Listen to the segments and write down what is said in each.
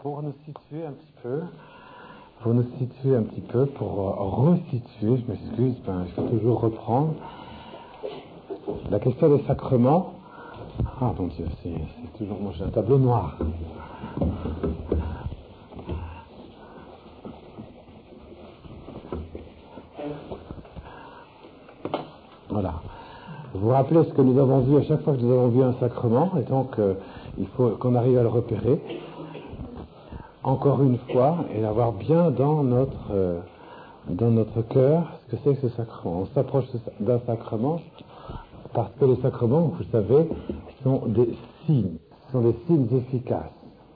pour nous situer un petit peu, pour resituer, je m'excuse, il faut toujours reprendre la question des sacrements. Ah mon Dieu, c'est toujours, moi j'ai un tableau noir. Voilà. Vous vous rappelez ce que nous avons vu à chaque fois que nous avons vu un sacrement, et donc il faut qu'on arrive à le repérer encore une fois et l'avoir bien dans notre cœur ce que c'est que ce sacrement. On s'approche d'un sacrement parce que les sacrements, vous savez, sont des signes, sont des signes efficaces.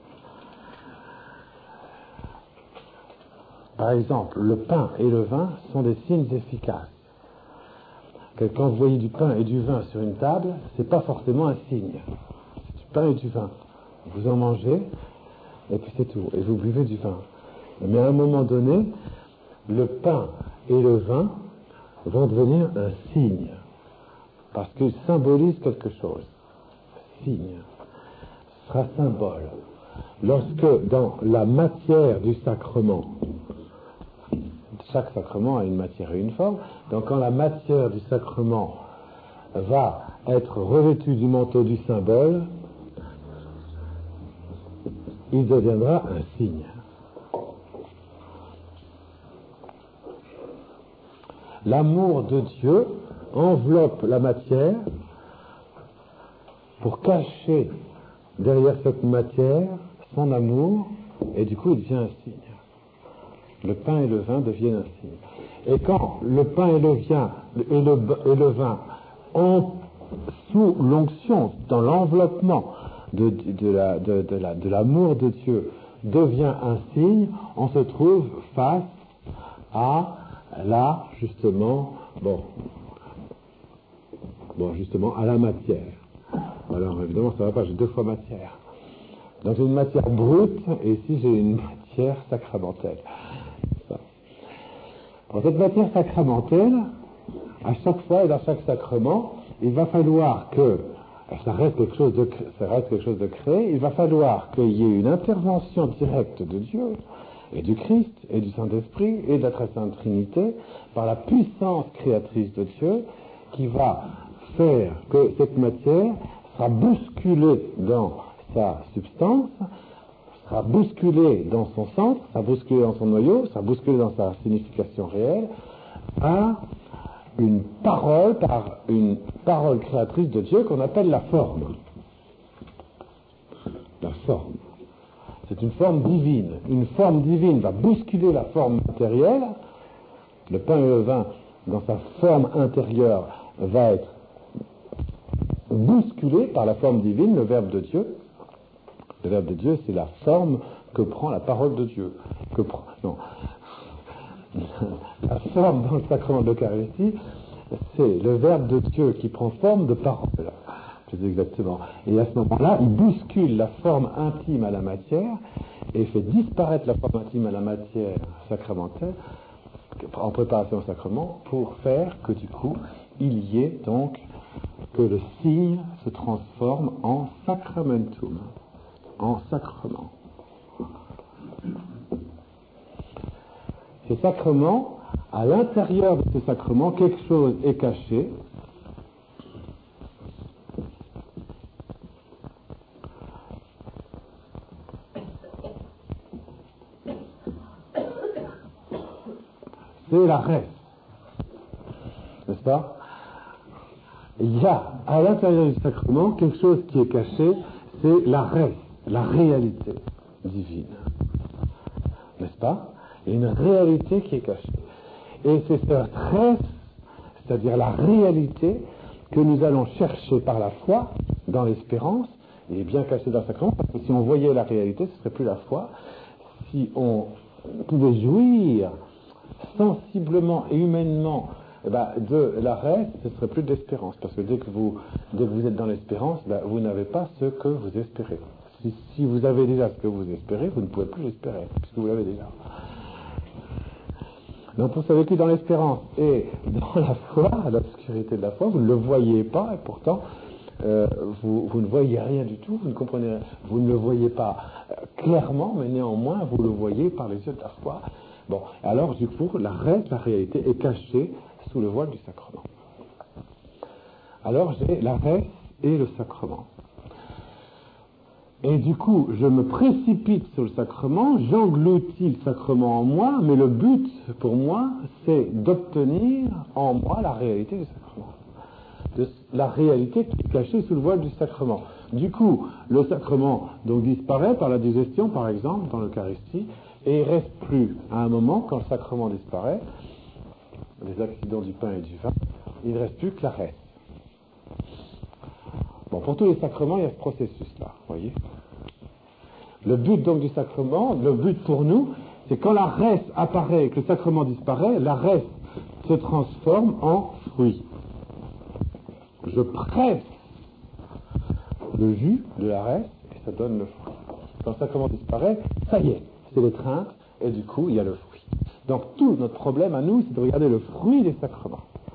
Par exemple, le pain et le vin sont des signes efficaces. Quand vous voyez du pain et du vin sur une table, c'est pas forcément un signe. C'est du pain et du vin. Vous en mangez, et puis c'est tout. Et vous buvez du vin. Mais à un moment donné, le pain et le vin vont devenir un signe. Parce qu'ils symbolisent quelque chose. Signe. Ce sera symbole. Lorsque dans la matière du sacrement, chaque sacrement a une matière et une forme, donc quand la matière du sacrement va être revêtue du manteau du symbole, il deviendra un signe. L'amour de Dieu enveloppe la matière pour cacher derrière cette matière son amour, et du coup il devient un signe. Le pain et le vin deviennent un signe. Et quand le pain et le vin ont, sous l'onction, dans l'enveloppement de l'amour de Dieu, devient un signe, on se trouve face à justement à la matière. Alors évidemment ça ne va pas, j'ai deux fois matière. Donc j'ai une matière brute et ici j'ai une matière sacramentelle. Pour cette matière sacramentelle, à chaque fois et dans chaque sacrement, il va falloir que ça reste quelque chose de créé, il va falloir qu'il y ait une intervention directe de Dieu et du Christ et du Saint-Esprit et de la Très Sainte Trinité par la puissance créatrice de Dieu qui va faire que cette matière sera bousculée dans sa substance, sera bousculée dans son centre, sera bousculée dans son noyau, sera bousculée dans sa signification réelle par une parole créatrice de Dieu qu'on appelle la forme. La forme. C'est une forme divine. Une forme divine va bousculer la forme matérielle. Le pain et le vin, dans sa forme intérieure, va être bousculé par la forme divine, le Verbe de Dieu. Le Verbe de Dieu, c'est la forme que prend la parole de Dieu. La forme dans le sacrement de l'Eucharistie, c'est le Verbe de Dieu qui prend forme de parole. C'est exactement. Et à ce moment-là, il bouscule la forme intime à la matière et fait disparaître la forme intime à la matière sacramentelle en préparation au sacrement pour faire que du coup, il y ait donc que le signe se transforme en sacramentum, en sacrement. Ce sacrement, à l'intérieur de ce sacrement, quelque chose est caché. C'est la res, n'est-ce pas? Il y a à l'intérieur du sacrement quelque chose qui est caché, c'est la res, la réalité divine, n'est-ce pas? Il y a une réalité qui est cachée. Et c'est cette res, c'est-à-dire la réalité, que nous allons chercher par la foi, dans l'espérance, et bien cachée dans le sacrement, parce que si on voyait la réalité, ce ne serait plus la foi. Si on pouvait jouir sensiblement et humainement de la res, ce serait plus de l'espérance, parce que dès que vous êtes dans l'espérance, vous n'avez pas ce que vous espérez. Si vous avez déjà ce que vous espérez, vous ne pouvez plus l'espérer, puisque vous l'avez déjà. Donc vous savez que dans l'espérance et dans la foi, à l'obscurité de la foi, vous ne le voyez pas, et pourtant vous ne voyez rien du tout, vous ne comprenez rien, vous ne le voyez pas clairement, mais néanmoins, vous le voyez par les yeux de la foi. Bon, alors du coup, la réalité est cachée sous le voile du sacrement. Alors j'ai la reste et le sacrement. Et du coup, je me précipite sur le sacrement, j'engloutis le sacrement en moi, mais le but pour moi, c'est d'obtenir en moi la réalité du sacrement. La réalité qui est cachée sous le voile du sacrement. Du coup, le sacrement donc disparaît par la digestion, par exemple, dans l'Eucharistie, et il ne reste plus, à un moment, quand le sacrement disparaît, les accidents du pain et du vin, il ne reste plus que la reste. Bon, pour tous les sacrements, il y a ce processus-là, vous voyez. Le but donc du sacrement, le but pour nous, c'est quand la reste apparaît et que le sacrement disparaît, la reste se transforme en fruit. Je presse le jus de la reste et ça donne le fruit. Quand le sacrement disparaît, ça y est, c'est l'étreinte et du coup, il y a le fruit. Donc tout notre problème à nous, c'est de regarder le fruit des sacrements.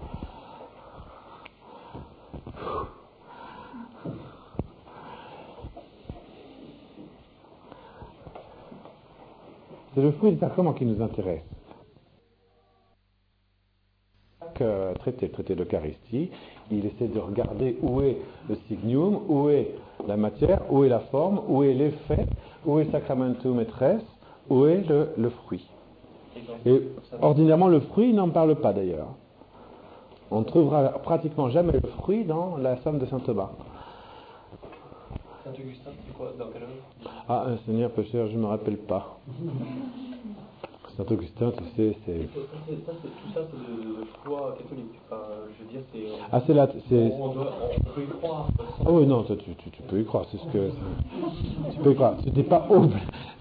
C'est le fruit des sacrements qui nous intéresse. Le traité d'Eucharistie, il essaie de regarder où est le signum, où est la matière, où est la forme, où est l'effet, où est sacramentum et res, où est le fruit. Et ordinairement, le fruit, il n'en parle pas d'ailleurs. On ne trouvera pratiquement jamais le fruit dans la somme de saint Thomas. Saint-Augustin, c'est quoi? Dans quelle œuvre? Ah, un Seigneur peu cher, je ne me rappelle pas. Saint-Augustin, tu sais, c'est... Tout ça, c'est de foi catholique. Enfin, je veux dire, c'est... Ah, c'est là... On peut y croire. Ah oui, non, toi, tu peux y croire, c'est ce que... Tu peux y croire, tu n'es pas obligé...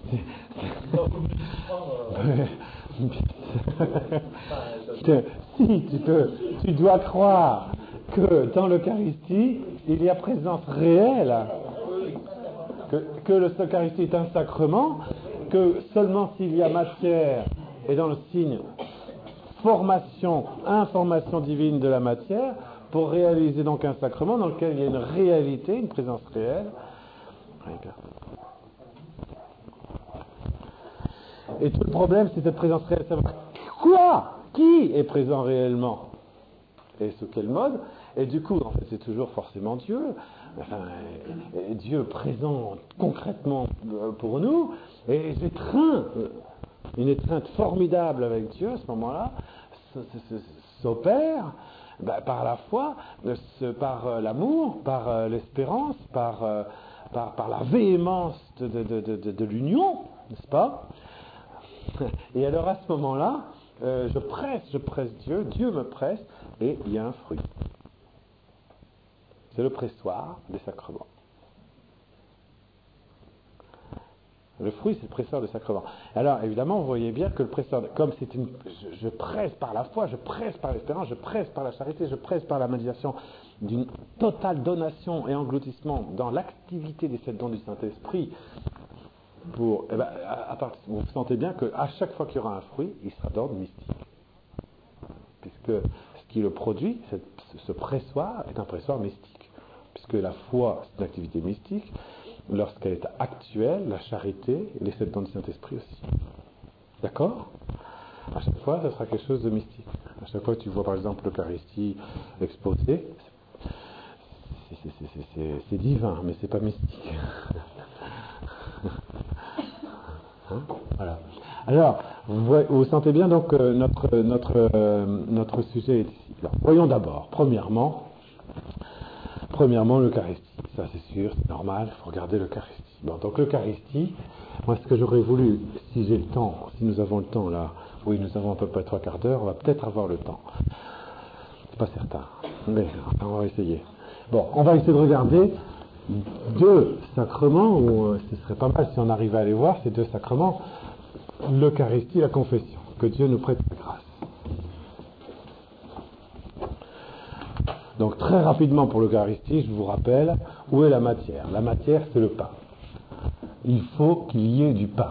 Si, tu dois croire que dans l'Eucharistie, il y a présence réelle, que l'Eucharistie est un sacrement, que seulement s'il y a matière, et dans le signe information divine de la matière, pour réaliser donc un sacrement dans lequel il y a une réalité, une présence réelle. Et tout le problème, c'est cette présence réelle. Savoir quoi? Qui est présent réellement? Et sous quel mode? Et du coup, en fait, c'est toujours forcément Dieu. Enfin, Dieu présent concrètement pour nous. Et une étreinte formidable avec Dieu à ce moment-là s'opère par la foi, par l'amour, par l'espérance, par la véhémence de l'union, n'est-ce pas? Et alors à ce moment-là, je presse Dieu, Dieu me presse, et il y a un fruit. C'est le pressoir des sacrements. Le fruit, c'est le pressoir des sacrements. Alors, évidemment, vous voyez bien que le pressoir, comme c'est je presse par la foi, je presse par l'espérance, je presse par la charité, je presse par la médiation d'une totale donation et engloutissement dans l'activité des 7 dons du Saint-Esprit. Vous sentez bien qu'à chaque fois qu'il y aura un fruit, il sera d'ordre mystique. Puisque ce qui le produit, ce pressoir, est un pressoir mystique. Puisque la foi, c'est une activité mystique. Lorsqu'elle est actuelle, la charité et les 7 dons du Saint-Esprit aussi. D'accord? À chaque fois, ça sera quelque chose de mystique. À chaque fois que tu vois, par exemple, l'Eucharistie exposée, c'est divin, mais c'est pas mystique. Hein? Voilà. Alors, vous sentez bien donc notre sujet est ici. Alors, voyons d'abord, premièrement, l'Eucharistie. Ça, c'est sûr, c'est normal, il faut regarder l'Eucharistie. Bon, donc l'Eucharistie, moi, ce que j'aurais voulu, si j'ai le temps, si nous avons le temps là, oui, nous avons à peu près 3/4 d'heure, on va peut-être avoir le temps. C'est pas certain, mais enfin, on va essayer. Bon, on va essayer de regarder 2 sacrements, ou ce serait pas mal si on arrivait à les voir, ces 2 sacrements, l'Eucharistie et la confession. Que Dieu nous prête sa grâce. Donc très rapidement pour l'Eucharistie, je vous rappelle, où est la matière? La matière, c'est le pain. Il faut qu'il y ait du pain.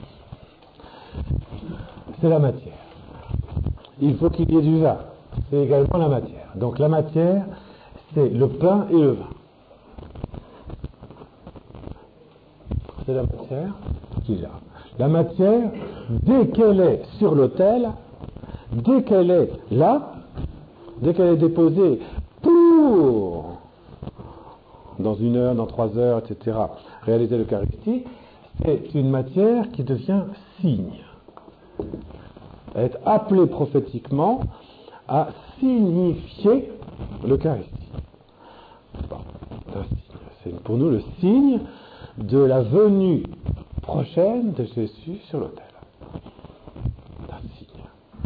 C'est la matière. Il faut qu'il y ait du vin. C'est également la matière. Donc la matière, c'est le pain et le vin. C'est la matière. qu'il y a. La matière, dès qu'elle est sur l'autel, dès qu'elle est là, dès qu'elle est déposée pour, dans 1 heure, dans 3 heures, etc., réaliser l'Eucharistie, c'est une matière qui devient signe. Elle est appelée prophétiquement à signifier l'Eucharistie. Bon, c'est pour nous le signe de la venue prochaine de Jésus sur l'autel. Un signe.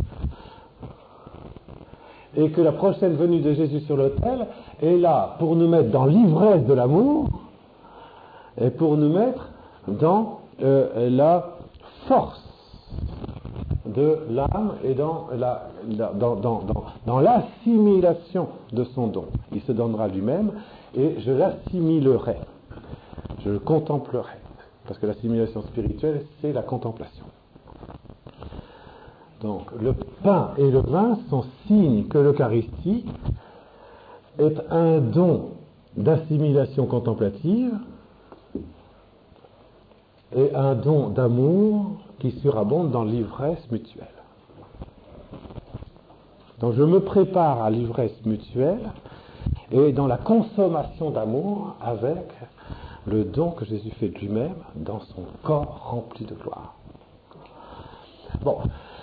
Et que la prochaine venue de Jésus sur l'autel est là pour nous mettre dans l'ivresse de l'amour et pour nous mettre dans la force de l'âme et dans l'assimilation de son don. Il se donnera lui-même et je l'assimilerai, je le contemplerai, parce que l'assimilation spirituelle, c'est la contemplation. Donc le pain et le vin sont signes que l'Eucharistie est un don d'assimilation contemplative et un don d'amour qui surabonde dans l'ivresse mutuelle. Donc je me prépare à l'ivresse mutuelle et dans la consommation d'amour avec le don que Jésus fait de lui-même dans son corps rempli de gloire. Bon,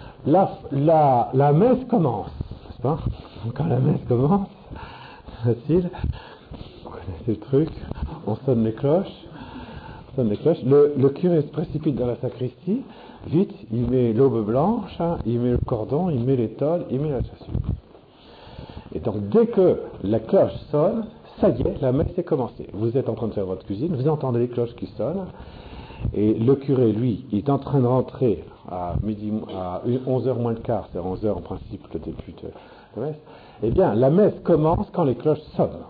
la messe commence, n'est-ce pas? Quand la messe commence, c'est facile, vous connaissez le truc, on sonne les cloches. Le curé se précipite dans la sacristie, vite, il met l'aube blanche, il met le cordon, il met l'étole, il met la chasuble. Et donc, dès que la cloche sonne, ça y est, la messe est commencée. Vous êtes en train de faire votre cuisine, vous entendez les cloches qui sonnent, et le curé, lui, il est en train de rentrer à 11h moins le quart, c'est à 11h en principe le début de la messe. Eh bien, la messe commence quand les cloches sonnent.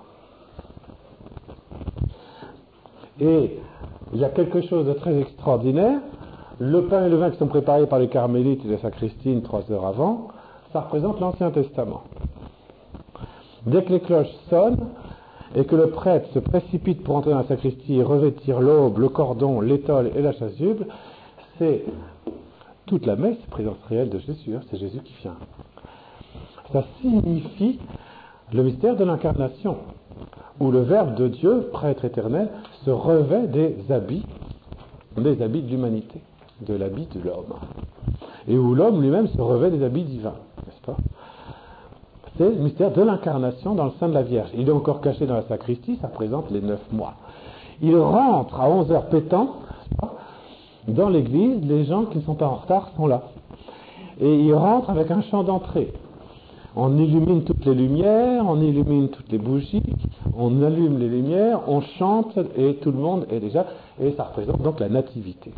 Et il y a quelque chose de très extraordinaire. Le pain et le vin qui sont préparés par les carmélites et la sacristine 3 heures avant, ça représente l'Ancien Testament. Dès que les cloches sonnent et que le prêtre se précipite pour entrer dans la sacristie et revêtir l'aube, le cordon, l'étole et la chasuble, c'est toute la messe, présence réelle de Jésus, c'est Jésus qui vient. Ça signifie le mystère de l'incarnation, où le Verbe de Dieu, prêtre éternel, se revêt des habits de l'humanité, de l'habit de l'homme. Et où l'homme lui-même se revêt des habits divins, n'est-ce pas? C'est le mystère de l'incarnation dans le sein de la Vierge. Il est encore caché dans la sacristie, ça représente les 9 mois. Il rentre à 11h pétant, dans l'église, les gens qui ne sont pas en retard sont là. Et il rentre avec un chant d'entrée. On illumine toutes les lumières, on illumine toutes les bougies, on allume les lumières, on chante et tout le monde est déjà... Et ça représente donc la nativité.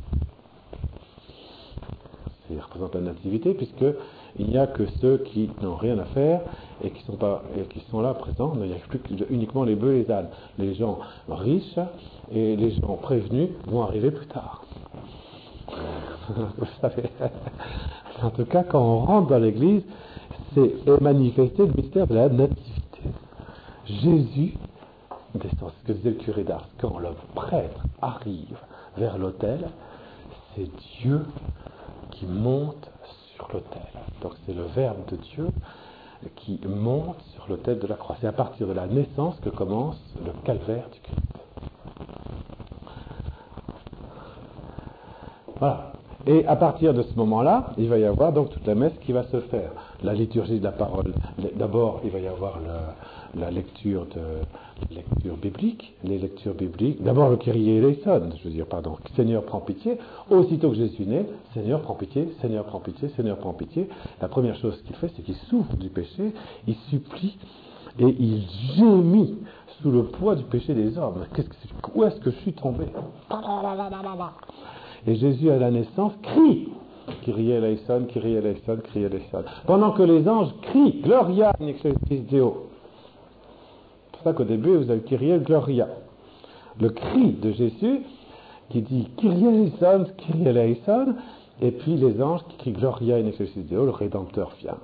Ça représente la nativité puisqu'il n'y a que ceux qui n'ont rien à faire et qui sont là présents. Il n'y a plus uniquement les bœufs et les ânes. Les gens riches et les gens prévenus vont arriver plus tard. Vous savez. En tout cas, quand on rentre dans l'église, c'est manifester le mystère de la nativité. Jésus descend, ce que disait le curé d'Ars, quand le prêtre arrive vers l'autel, c'est Dieu qui monte sur l'autel. Donc c'est le Verbe de Dieu qui monte sur l'autel de la croix. C'est à partir de la naissance que commence le calvaire du Christ. Voilà. Et à partir de ce moment-là, il va y avoir donc toute la messe qui va se faire. La liturgie de la parole. D'abord, il va y avoir la lecture biblique, les lectures bibliques. D'abord le Kyrie eleison, Seigneur prends pitié. Aussitôt que Jésus naît, Seigneur prends pitié, Seigneur prends pitié, Seigneur prends pitié. La première chose qu'il fait, c'est qu'il souffre du péché, il supplie et il gémit sous le poids du péché des hommes. Où est-ce que je suis tombé? Et Jésus, à la naissance, crie Kyrie eleison, Kyrie eleison, Kyrie eleison. Pendant que les anges crient Gloria in excelsis Deo. C'est pour ça qu'au début, vous avez Kyrie Gloria. Le cri de Jésus qui dit Kyrie eleison, Kyrie eleison, et puis les anges qui crient Gloria in excelsis Deo, le Rédempteur vient.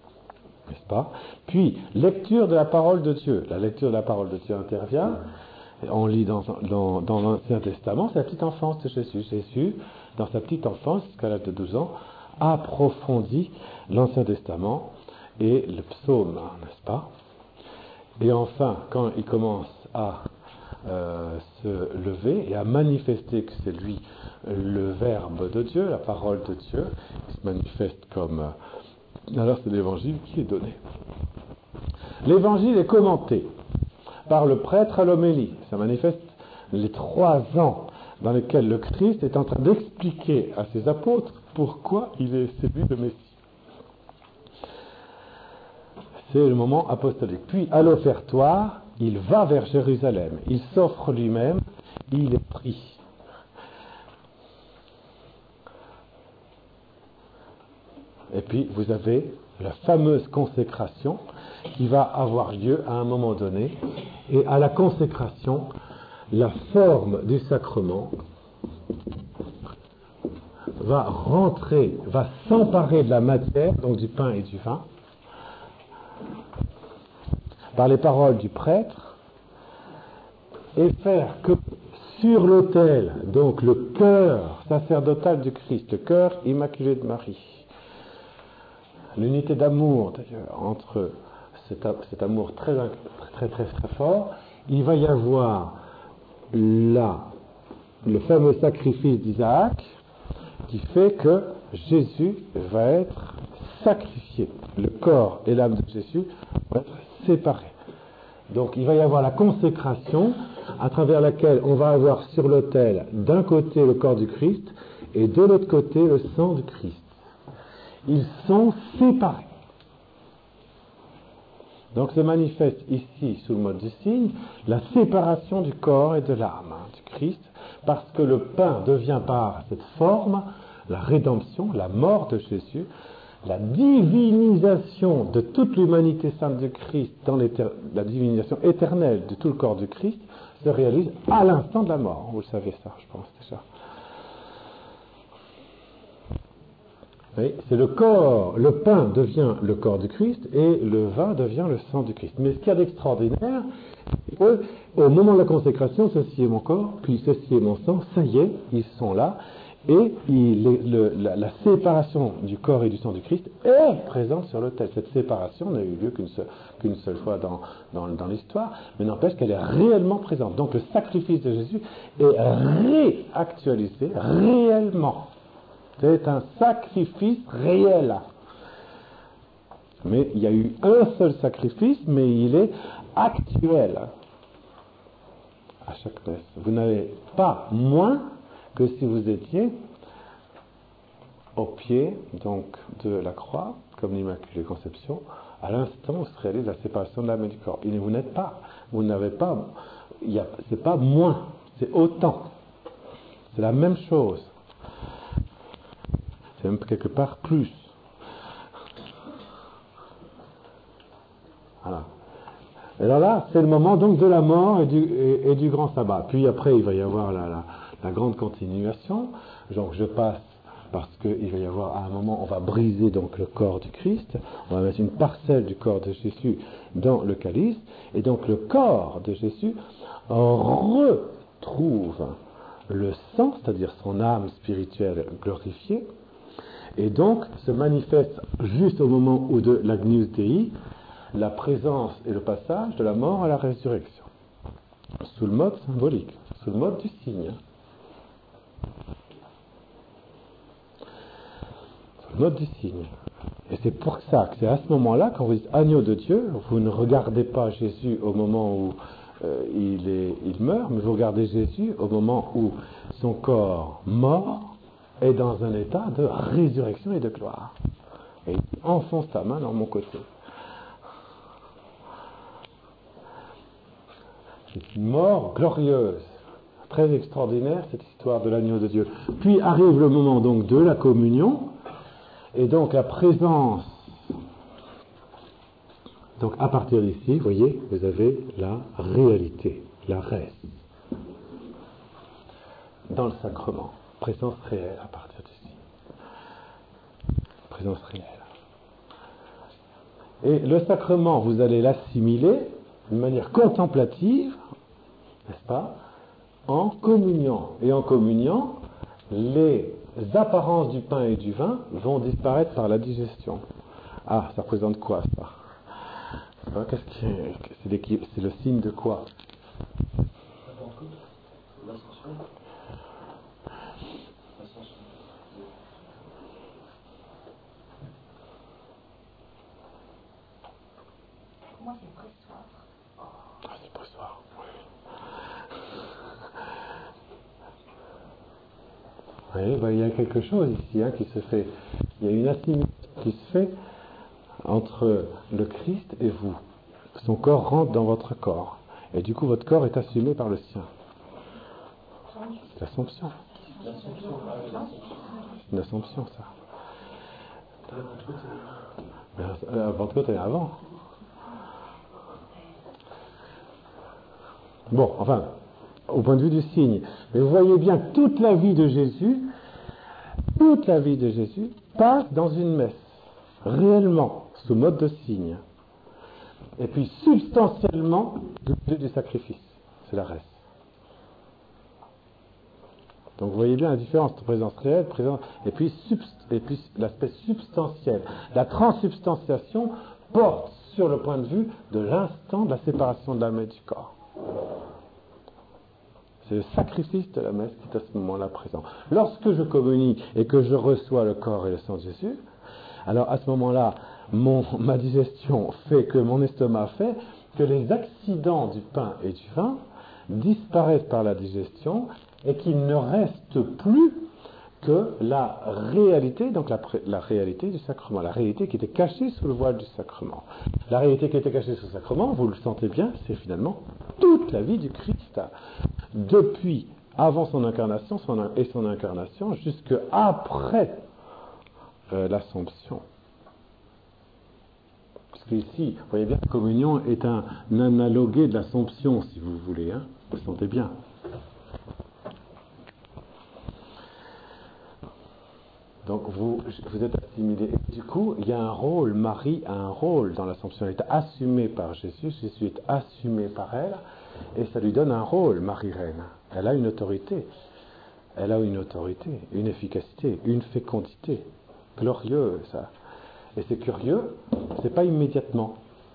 N'est-ce pas? Puis, lecture de la parole de Dieu. La lecture de la parole de Dieu intervient. On lit dans l'Ancien Testament, c'est la petite enfance de Jésus. Jésus, dans sa petite enfance, jusqu'à l'âge de 12 ans, approfondit l'Ancien Testament et le psaume, n'est-ce pas? Et enfin, quand il commence à se lever et à manifester que c'est lui le Verbe de Dieu, la parole de Dieu, il se manifeste comme... alors c'est l'Évangile qui est donné. L'Évangile est commenté par le prêtre à l'homélie. Ça manifeste les 3 ans dans lesquels le Christ est en train d'expliquer à ses apôtres pourquoi il est celui le Messie. C'est le moment apostolique. Puis, à l'offertoire, il va vers Jérusalem. Il s'offre lui-même, il est pris. Et puis, vous avez la fameuse consécration qui va avoir lieu à un moment donné. Et à la consécration, la forme du sacrement va rentrer, va s'emparer de la matière, donc du pain et du vin, par les paroles du prêtre, et faire que sur l'autel, donc le cœur sacerdotal du Christ, le cœur immaculé de Marie, l'unité d'amour d'ailleurs entre cet amour très fort, il va y avoir là le fameux sacrifice d'Isaac qui fait que Jésus va être sacrifié. Le corps et l'âme de Jésus vont être séparés. Donc il va y avoir la consécration à travers laquelle on va avoir sur l'autel d'un côté le corps du Christ et de l'autre côté le sang du Christ. Ils sont séparés. Donc se manifeste ici, sous le mode du signe, la séparation du corps et de l'âme du Christ, parce que le pain devient par cette forme la rédemption, la mort de Jésus, la divinisation de toute l'humanité sainte du Christ, la divinisation éternelle de tout le corps du Christ, se réalise à l'instant de la mort. Vous le savez ça, je pense déjà. Oui, c'est le corps, le pain devient le corps du Christ et le vin devient le sang du Christ. Mais ce qu'il y a d'extraordinaire, c'est qu'au moment de la consécration, ceci est mon corps, puis ceci est mon sang, ça y est, ils sont là, et la séparation du corps et du sang du Christ est présente sur l'autel. Cette séparation n'a eu lieu qu'une seule fois dans l'histoire, mais n'empêche qu'elle est réellement présente. Donc le sacrifice de Jésus est réactualisé réellement. C'est un sacrifice réel. Mais il y a eu un seul sacrifice, mais il est actuel. À chaque messe. Vous n'avez pas moins que si vous étiez au pied donc de la croix, comme l'Immaculée Conception, à l'instant où se réalise la séparation de l'âme et du corps. Et vous n'êtes pas, vous n'avez pas, c'est pas moins, c'est autant. C'est la même chose. C'est même quelque part plus. Voilà. Et alors là, c'est le moment donc de la mort et du grand sabbat. Puis après, il va y avoir la grande continuation. Donc je passe parce qu'il va y avoir à un moment, on va briser donc le corps du Christ. On va mettre une parcelle du corps de Jésus dans le calice. Et donc le corps de Jésus retrouve le sang, c'est-à-dire son âme spirituelle glorifiée. Et donc se manifeste juste au moment où de l'Agnus Dei, la présence et le passage de la mort à la résurrection, sous le mode symbolique, sous le mode du signe. Sous le mode du signe. Et c'est pour ça que c'est à ce moment-là, quand vous dites agneau de Dieu, vous ne regardez pas Jésus au moment où il meurt, mais vous regardez Jésus au moment où son corps mort est dans un état de résurrection et de gloire. Et il enfonce ta main dans mon côté. C'est une mort glorieuse, très extraordinaire, cette histoire de l'agneau de Dieu. Puis arrive le moment donc de la communion, et donc la présence. Donc à partir d'ici, vous voyez, vous avez la réalité, la res, dans le sacrement. Présence réelle à partir d'ici. Présence réelle. Et le sacrement, vous allez l'assimiler d'une manière contemplative n'est-ce pas, en communiant. Et en communiant, les apparences du pain et du vin vont disparaître par la digestion. Ah, ça représente quoi, ça? C'est le signe de quoi? Moi, c'est pressoir. Ah, c'est pressoir, oui. Oui, ben, il y a quelque chose ici qui se fait. Il y a une assimilation qui se fait entre le Christ et vous. Son corps rentre dans votre corps. Et du coup, votre corps est assumé par le sien. C'est l'Assomption. C'est une Assomption, ça. La Pentecôte est avant. Bon, enfin, au point de vue du signe. Mais vous voyez bien que toute la vie de Jésus passe dans une messe, réellement, sous mode de signe. Et puis, substantiellement, du sacrifice. C'est la reste. Donc, vous voyez bien la différence entre présence réelle, et puis l'aspect substantiel. La transsubstantiation porte sur le point de vue de l'instant de la séparation de l'âme et du corps. C'est le sacrifice de la messe qui est à ce moment-là présent. Lorsque je communie et que je reçois le corps et le sang de Jésus, alors à ce moment-là, ma digestion fait que mon estomac fait que les accidents du pain et du vin disparaissent par la digestion et qu'il ne reste plus que la réalité, donc la réalité du sacrement, la réalité qui était cachée sous le voile du sacrement. La réalité qui était cachée sous le sacrement, vous le sentez bien, c'est finalement toute la vie du Christ, depuis avant son incarnation et son incarnation, jusqu'après l'Assomption. Parce qu'ici, vous voyez bien, la communion est un analogué de l'Assomption, si vous voulez, vous le sentez bien. Donc vous êtes assimilés. Et du coup, il y a un rôle, Marie a un rôle dans l'Assomption. Elle est assumée par Jésus, Jésus est assumé par elle, et ça lui donne un rôle, Marie-Reine. Elle a une autorité. Elle a une autorité, une efficacité, une fécondité. Glorieux, ça. Et c'est curieux, c'est pas immédiatement.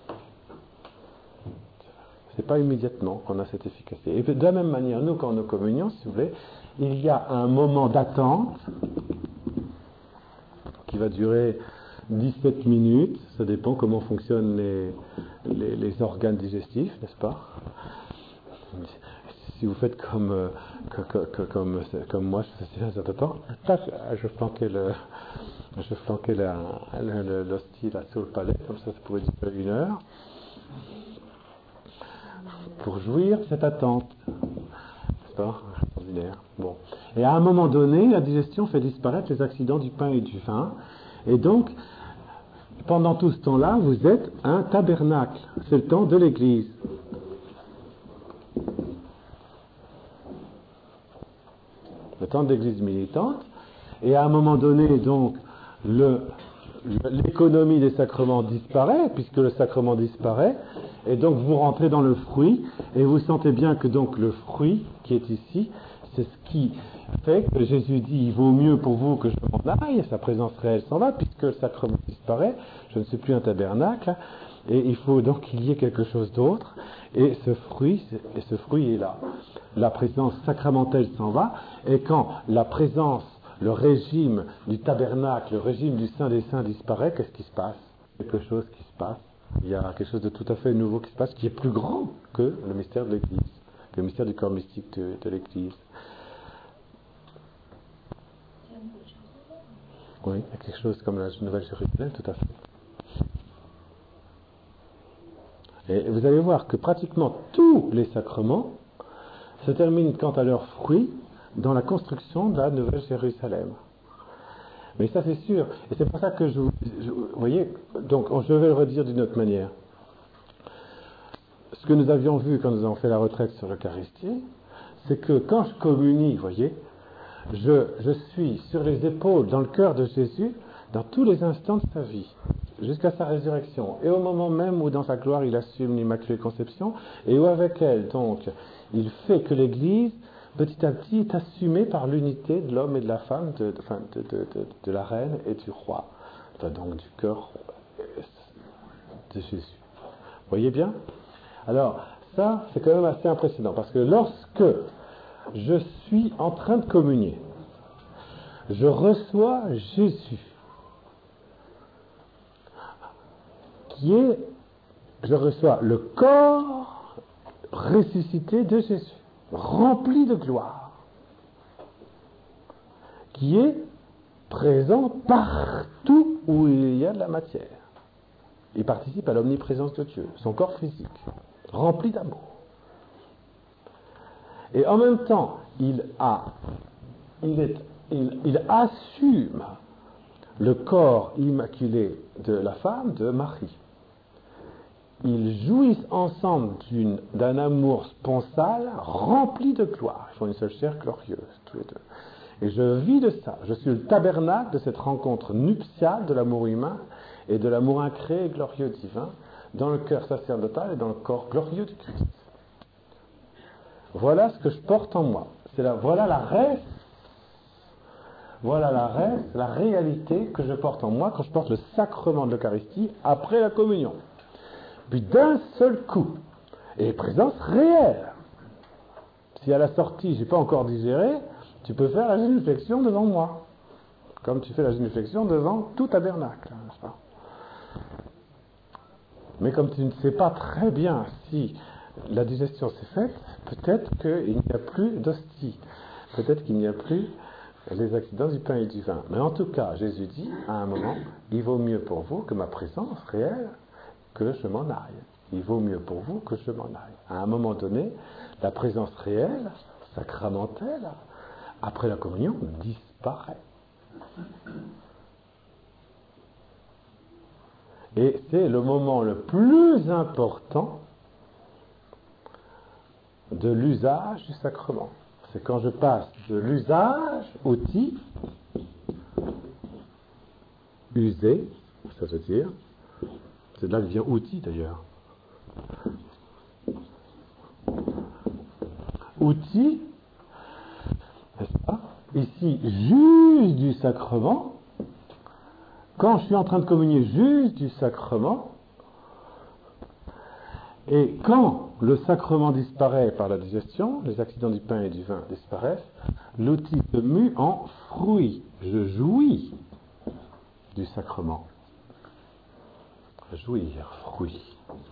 C'est pas immédiatement qu'on a cette efficacité. Et de la même manière, nous, quand nous communions, si vous voulez, il y a un moment d'attente qui va durer 17 minutes, ça dépend comment fonctionnent les organes digestifs, n'est-ce pas? Si vous faites comme moi, je faisais un certain temps, je flanquais l'hostie là sur le palais, comme ça pouvait durer 1 heure, pour jouir de cette attente. N'est-ce pas? Extraordinaire. Bon. Et à un moment donné, la digestion fait disparaître les accidents du pain et du vin. Et donc, pendant tout ce temps-là, vous êtes un tabernacle. C'est le temps de l'Église. Le temps de l'Église militante. Et à un moment donné, donc, l'économie des sacrements disparaît, puisque le sacrement disparaît. Et donc, vous rentrez dans le fruit. Et vous sentez bien que donc le fruit qui est ici, c'est ce qui fait que Jésus dit, il vaut mieux pour vous que je m'en aille, sa présence réelle s'en va, puisque le sacrement disparaît, je ne suis plus un tabernacle, et il faut donc qu'il y ait quelque chose d'autre, et ce fruit est là. La présence sacramentelle s'en va, et quand la présence, le régime du tabernacle, le régime du Saint des Saints disparaît, qu'est-ce qui se passe? Quelque chose qui se passe. Il y a quelque chose de tout à fait nouveau qui se passe, qui est plus grand que le mystère de l'Église, que le mystère du corps mystique de l'Église. Oui, il y a quelque chose comme la Nouvelle Jérusalem, tout à fait. Et vous allez voir que pratiquement tous les sacrements se terminent quant à leurs fruits dans la construction de la Nouvelle Jérusalem. Mais ça c'est sûr, et c'est pour ça que vous voyez, donc je vais le redire d'une autre manière. Ce que nous avions vu quand nous avons fait la retraite sur l'Eucharistie, c'est que quand je communie, vous voyez, je suis sur les épaules, dans le cœur de Jésus, dans tous les instants de sa vie. jusqu'à sa résurrection, et au moment même où dans sa gloire il assume l'Immaculée Conception, et où avec elle, donc, il fait que l'Église, petit à petit, est assumée par l'unité de l'homme et de la femme, de la reine et du roi, enfin, donc du cœur de Jésus. Vous voyez bien? Alors, ça, c'est quand même assez impressionnant, parce que lorsque je suis en train de communier, je reçois Jésus, je reçois le corps ressuscité de Jésus, rempli de gloire, qui est présent partout où il y a de la matière. Il participe à l'omniprésence de Dieu, son corps physique, rempli d'amour. Et en même temps, il assume le corps immaculé de la femme, de Marie. Ils jouissent ensemble d'un amour sponsal rempli de gloire. Ils font une seule chair glorieuse, tous les deux. Et je vis de ça. Je suis le tabernacle de cette rencontre nuptiale de l'amour humain et de l'amour incréé et glorieux divin dans le cœur sacerdotal et dans le corps glorieux du Christ. Voilà ce que je porte en moi. Voilà la réalité que je porte en moi quand je porte le sacrement de l'Eucharistie après la communion. Puis d'un seul coup, et présence réelle. Si à la sortie, je n'ai pas encore digéré, tu peux faire la génuflexion devant moi. Comme tu fais la génuflexion devant tout tabernacle, n'est-ce pas? Mais comme tu ne sais pas très bien si la digestion s'est faite, peut-être qu'il n'y a plus d'hostie. Peut-être qu'il n'y a plus les accidents du pain et du vin. Mais en tout cas, Jésus dit, à un moment, il vaut mieux pour vous que ma présence réelle, que je m'en aille. Il vaut mieux pour vous que je m'en aille. À un moment donné, la présence réelle, sacramentelle, après la communion, disparaît. Et c'est le moment le plus important de l'usage du sacrement. C'est quand je passe de l'usage, outil, usé, ça veut dire, c'est de là que vient outil d'ailleurs. Outil, n'est-ce pas? Ici, juste du sacrement. Quand je suis en train de communier juste du sacrement, et quand le sacrement disparaît par la digestion, les accidents du pain et du vin disparaissent, l'outil se mue en fruit. Je jouis du sacrement. Jouir, fruit.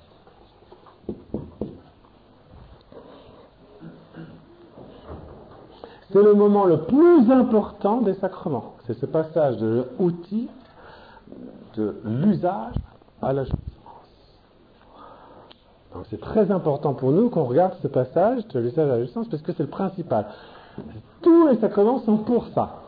C'est le moment le plus important des sacrements. C'est ce passage de l'outil, de l'usage à la jouissance. Donc c'est très important pour nous qu'on regarde ce passage de l'usage à la jouissance parce que c'est le principal. Tous les sacrements sont pour ça.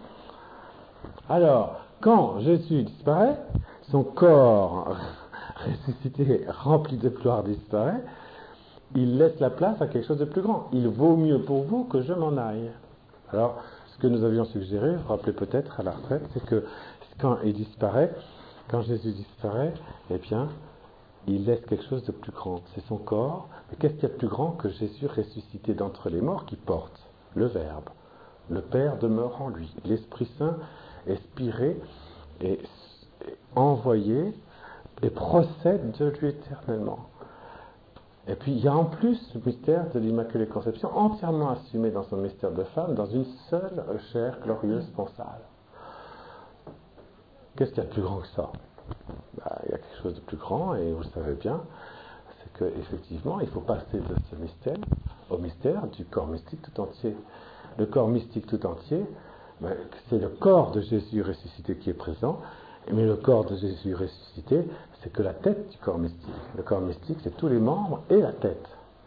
Alors, quand Jésus disparaît, son corps ressuscité, rempli de gloire disparaît, il laisse la place à quelque chose de plus grand. Il vaut mieux pour vous que je m'en aille. Alors, ce que nous avions suggéré, vous vous rappelez peut-être à la retraite, c'est que quand il disparaît, quand Jésus disparaît, eh bien, il laisse quelque chose de plus grand. C'est son corps. Mais qu'est-ce qu'il y a de plus grand que Jésus ressuscité d'entre les morts qui porte le Verbe? Le Père demeure en lui. L'Esprit Saint est spiré et envoyé et procède de lui éternellement. Et puis il y a en plus le mystère de l'Immaculée Conception entièrement assumé dans son mystère de femme, dans une seule chair glorieuse sponsale. Qu'est-ce qu'il y a de plus grand que ça? Il y a quelque chose de plus grand, et vous le savez bien, c'est qu'effectivement, il faut passer de ce mystère au mystère du corps mystique tout entier. Le corps mystique tout entier, c'est le corps de Jésus ressuscité qui est présent, mais le corps de Jésus ressuscité, c'est que la tête du corps mystique. Le corps mystique, c'est tous les membres et la tête.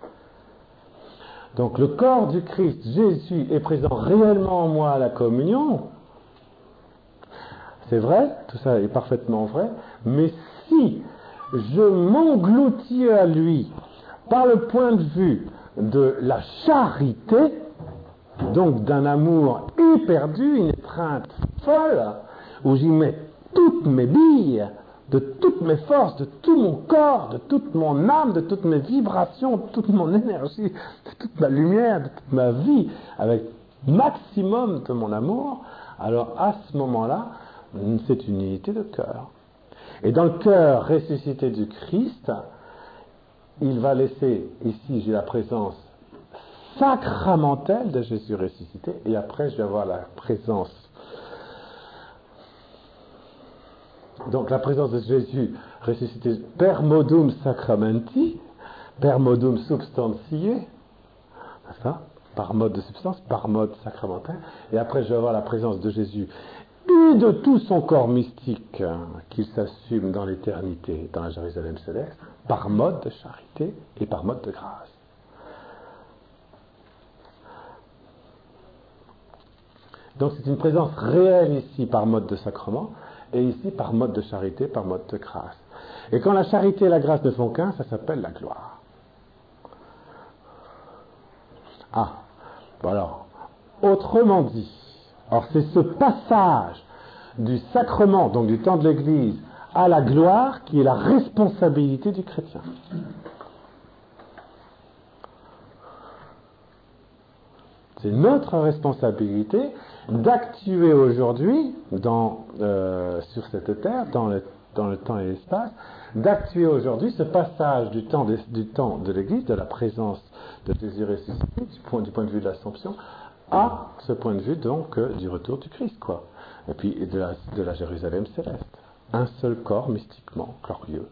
Donc le corps du Christ, Jésus, est présent réellement en moi à la communion. C'est vrai, tout ça est parfaitement vrai, mais si je m'engloutis à lui par le point de vue de la charité, donc d'un amour éperdu, une étreinte folle, où j'y mets toutes mes billes de toutes mes forces, de tout mon corps, de toute mon âme, de toutes mes vibrations, de toute mon énergie, de toute ma lumière, de toute ma vie, avec maximum de mon amour, alors à ce moment-là, c'est une unité de cœur. Et dans le cœur ressuscité du Christ, il va laisser, ici j'ai la présence sacramentelle de Jésus ressuscité, et après je vais avoir la présence. Donc la présence de Jésus ressuscité per modum sacramenti, per modum substantiae, c'est ça, par mode de substance, par mode sacramentel, et après je vais avoir la présence de Jésus et de tout son corps mystique qu'il s'assume dans l'éternité, dans la Jérusalem céleste, par mode de charité et par mode de grâce. Donc c'est une présence réelle ici par mode de sacrement, et ici par mode de charité, par mode de grâce. Et quand la charité et la grâce ne font qu'un, ça s'appelle la gloire. Ah, bon alors, autrement dit, alors c'est ce passage du sacrement, donc du temps de l'Église, à la gloire qui est la responsabilité du chrétien. C'est notre responsabilité d'actuer aujourd'hui, sur cette terre, dans le temps et l'espace, d'actuer aujourd'hui ce passage du temps de l'Église, de la présence de Jésus ressuscité, du point de vue de l'Assomption, à ce point de vue donc du retour du Christ, quoi. Et puis de la Jérusalem céleste. Un seul corps mystiquement glorieux.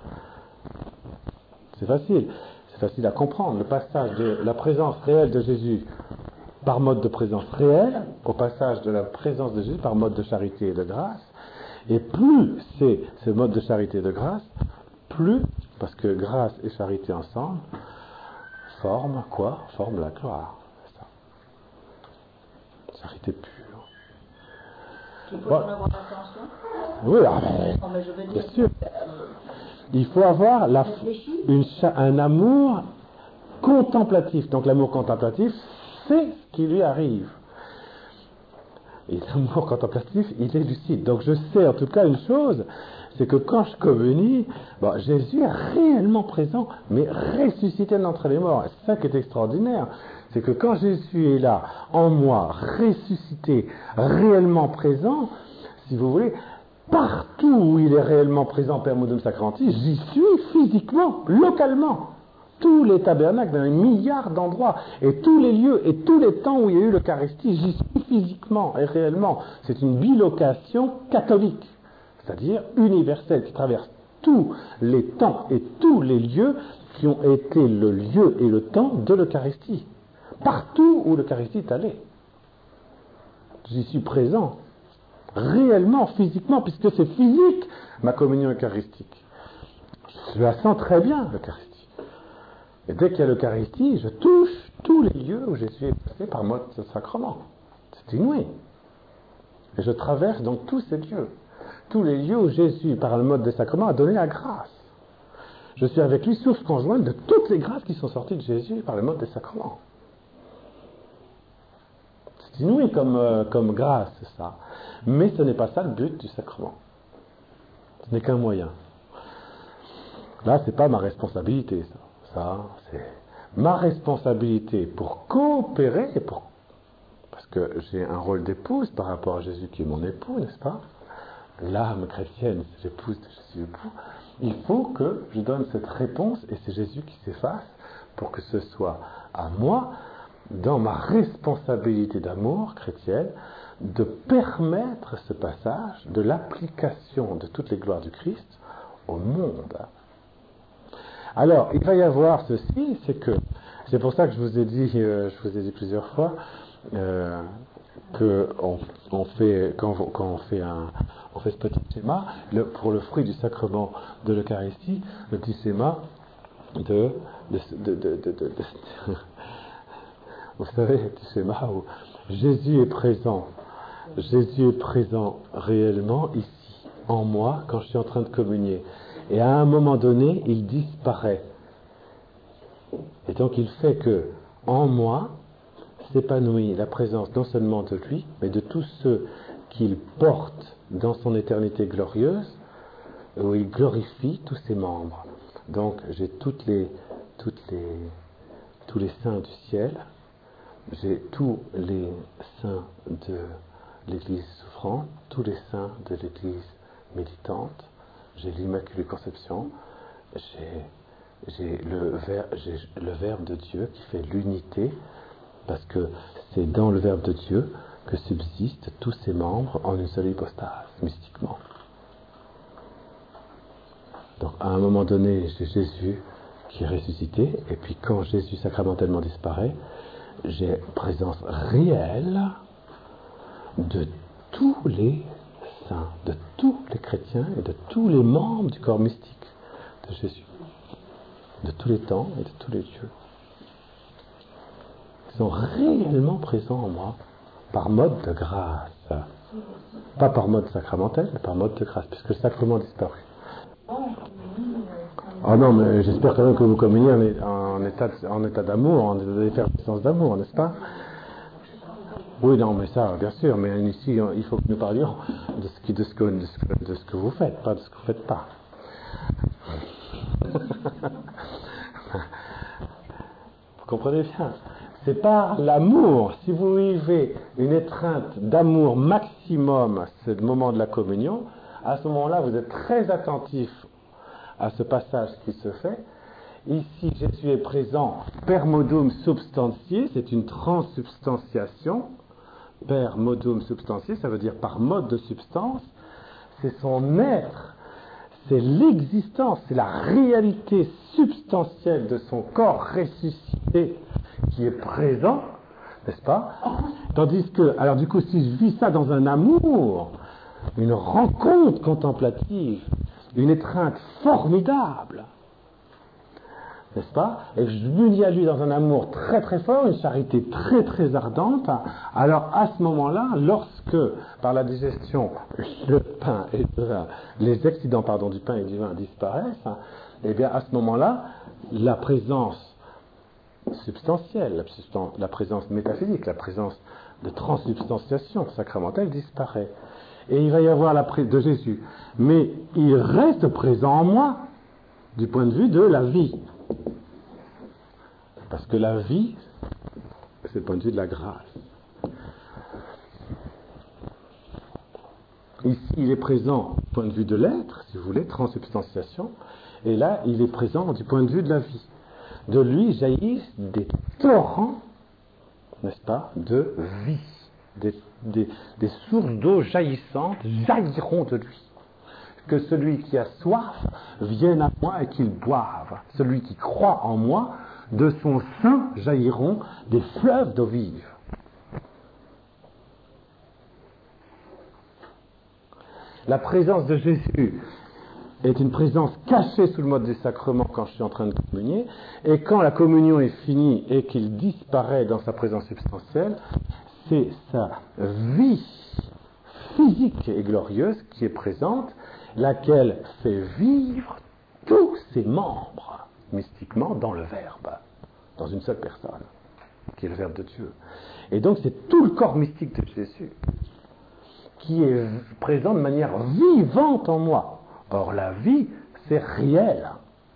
C'est facile à comprendre. Le passage de la présence réelle de Jésus par mode de présence réelle, au passage de la présence de Jésus par mode de charité et de grâce. Et plus c'est ce mode de charité et de grâce, plus, parce que grâce et charité ensemble, forment quoi? Forment la gloire. C'est ça. Charité pure. Il faut en avoir attention. Oui, mais Je veux dire, bien sûr. Il faut avoir un amour contemplatif. Donc l'amour contemplatif, c'est ce qui lui arrive. Et l'amour contemplatif, il est lucide. Donc je sais en tout cas une chose, c'est que quand je communie, Jésus est réellement présent, mais ressuscité d'entre les morts. Et c'est ça qui est extraordinaire. C'est que quand Jésus est là, en moi, ressuscité, réellement présent, si vous voulez, partout où il est réellement présent, per modum sacramenti, j'y suis physiquement, localement. Tous les tabernacles, dans les milliards d'endroits, et tous les lieux, et tous les temps où il y a eu l'Eucharistie, j'y suis physiquement et réellement. C'est une bilocation catholique, c'est-à-dire universelle, qui traverse tous les temps et tous les lieux qui ont été le lieu et le temps de l'Eucharistie. Partout où l'Eucharistie est allée. J'y suis présent, réellement, physiquement, puisque c'est physique, ma communion eucharistique. Je la sens très bien, l'Eucharistie. Et dès qu'il y a l'Eucharistie, je touche tous les lieux où Jésus est passé par mode de sacrement. C'est inouï. Et je traverse donc tous ces lieux. Tous les lieux où Jésus, par le mode des sacrements, a donné la grâce. Je suis avec lui source conjointe de toutes les grâces qui sont sorties de Jésus par le mode des sacrements. C'est inouï comme grâce, ça. Mais ce n'est pas ça le but du sacrement. Ce n'est qu'un moyen. Là, c'est pas ma responsabilité, ça. Ça, c'est ma responsabilité pour coopérer, parce que j'ai un rôle d'épouse par rapport à Jésus qui est mon époux, n'est-ce pas? L'âme chrétienne, c'est l'épouse de Jésus époux. Il faut que je donne cette réponse, et c'est Jésus qui s'efface, pour que ce soit à moi, dans ma responsabilité d'amour chrétienne, de permettre ce passage de l'application de toutes les gloires du Christ au monde. Alors, il va y avoir ceci, c'est pour ça que je vous ai dit plusieurs fois que on fait quand on fait ce petit schéma pour le fruit du sacrement de l'Eucharistie, le petit schéma de vous savez, le petit schéma où Jésus est présent réellement ici, en moi, quand je suis en train de communier. Et à un moment donné, il disparaît. Et donc il fait que, en moi, s'épanouit la présence non seulement de lui, mais de tous ceux qu'il porte dans son éternité glorieuse, où il glorifie tous ses membres. Donc j'ai tous les saints du ciel, j'ai tous les saints de l'Église souffrante, tous les saints de l'Église méditante, j'ai l'Immaculée Conception, j'ai le Verbe de Dieu qui fait l'unité, parce que c'est dans le Verbe de Dieu que subsistent tous ses membres en une seule hypostase, mystiquement. Donc à un moment donné, j'ai Jésus qui est ressuscité, et puis quand Jésus sacramentellement disparaît, j'ai présence réelle de tous les saints, de tous les chrétiens et de tous les membres du corps mystique de Jésus, de tous les temps et de tous les dieux. Ils sont réellement présents en moi, par mode de grâce. Pas par mode sacramentel, mais par mode de grâce, puisque le sacrement a disparu. Ah non, mais j'espère quand même que vous communiez en état d'amour, en état d'effervescence d'amour, n'est-ce pas? Oui, non, mais ça, bien sûr, mais ici, il faut que nous parlions de ce que vous faites, pas de ce que vous ne faites pas. Vous comprenez bien? C'est par l'amour. Si vous vivez une étreinte d'amour maximum, c'est le moment de la communion, à ce moment-là, vous êtes très attentif à ce passage qui se fait. Ici, Jésus est présent, per modum substantiae, c'est une transsubstantiation. Per modum substantiae, ça veut dire par mode de substance. C'est son être, c'est l'existence, c'est la réalité substantielle de son corps ressuscité qui est présent, n'est-ce pas? Tandis que, alors du coup, si je vis ça dans un amour, une rencontre contemplative, une étreinte formidable, n'est-ce pas? Et je m'unis à lui dans un amour très très fort, une charité très très ardente, alors à ce moment-là, lorsque, par la digestion, le pain et le vin, les excédents du pain et du vin disparaissent, eh bien à ce moment-là, la présence substantielle, la présence métaphysique, la présence de transsubstantiation sacramentelle disparaît. Et il va y avoir la présence de Jésus. Mais il reste présent en moi, du point de vue de la vie. Parce que la vie, c'est le point de vue de la grâce. Ici, il est présent du point de vue de l'être, si vous voulez, transsubstantiation. Et là, il est présent du point de vue de la vie. De lui jaillissent des torrents, n'est-ce pas, de vie. Des sources d'eau jaillissantes jailliront de lui. Que celui qui a soif vienne à moi et qu'il boive. Celui qui croit en moi, de son sein jailliront des fleuves d'eau vive. La présence de Jésus est une présence cachée sous le mode du sacrement quand je suis en train de communier, et quand la communion est finie et qu'il disparaît dans sa présence substantielle, c'est sa vie physique et glorieuse qui est présente, laquelle fait vivre tous ses membres mystiquement dans le Verbe, dans une seule personne, qui est le Verbe de Dieu. Et donc c'est tout le corps mystique de Jésus qui est présent de manière vivante en moi. Or la vie, c'est réel.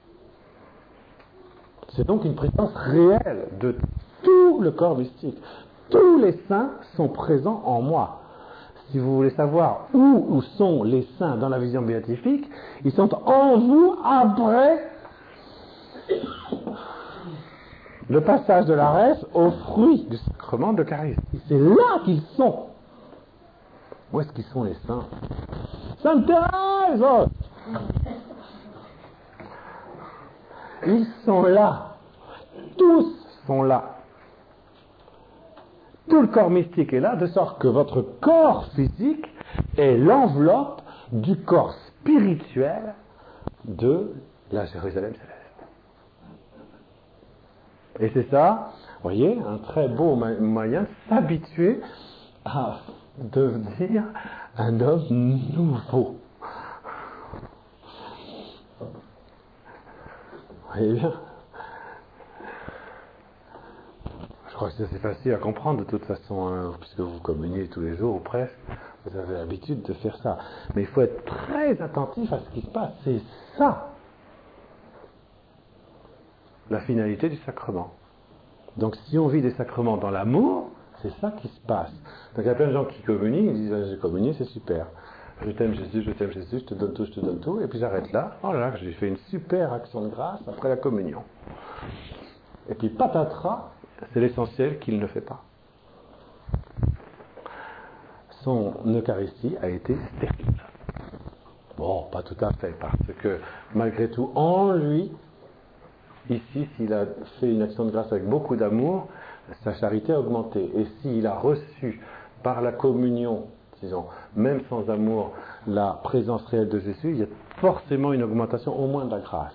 C'est donc une présence réelle de tout le corps mystique. Tous les saints sont présents en moi. Si vous voulez savoir où sont les saints dans la vision béatifique, ils sont en vous après le passage de la reste au fruit du sacrement de l'Eucharistie. C'est là qu'ils sont. Où est-ce qu'ils sont les saints? Sainte Thérèse! Ils sont là. Tous sont là. Tout le corps mystique est là, de sorte que votre corps physique est l'enveloppe du corps spirituel de la Jérusalem céleste. Et c'est ça, vous voyez, un très beau moyen de s'habituer à devenir un homme nouveau. Vous voyez bien? Je crois c'est facile à comprendre de toute façon, hein, puisque vous communiez tous les jours ou presque, vous avez l'habitude de faire ça. Mais il faut être très attentif à ce qui se passe. C'est ça, la finalité du sacrement. Donc si on vit des sacrements dans l'amour, c'est ça qui se passe. Donc il y a plein de gens qui communient, ils disent j'ai communié, c'est super. Je t'aime Jésus, je te donne tout, et puis j'arrête là. Oh là là, j'ai fait une super action de grâce après la communion. Et puis patatras, c'est l'essentiel qu'il ne fait pas. Son Eucharistie a été stérile. Bon, pas tout à fait, parce que malgré tout, en lui, ici, s'il a fait une action de grâce avec beaucoup d'amour, sa charité a augmenté. Et s'il a reçu par la communion, disons, même sans amour, la présence réelle de Jésus, il y a forcément une augmentation au moins de la grâce.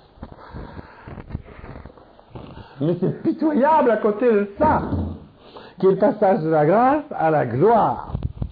Mais c'est pitoyable à côté de ça, qui est le passage de la grâce à la gloire.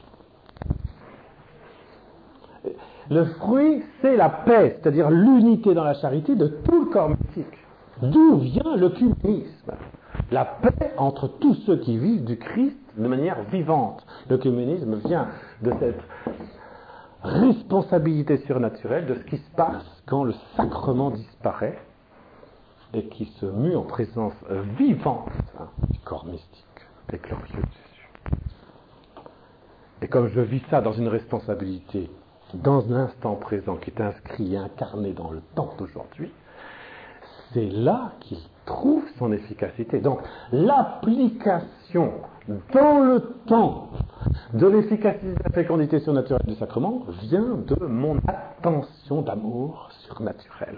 Le fruit, c'est la paix, c'est-à-dire l'unité dans la charité de tout le corps mystique. D'où vient l'œcuménisme? La paix entre tous ceux qui vivent du Christ de manière vivante. L'œcuménisme vient de cette responsabilité surnaturelle de ce qui se passe quand le sacrement disparaît et qui se mue en présence vivante du corps mystique et glorieux de Jésus. Et comme je vis ça dans une responsabilité, dans l'instant présent qui est inscrit et incarné dans le temps d'aujourd'hui, c'est là qu'il trouve son efficacité. Donc, l'application dans le temps de l'efficacité de la fécondité surnaturelle du sacrement vient de mon attention d'amour surnaturel.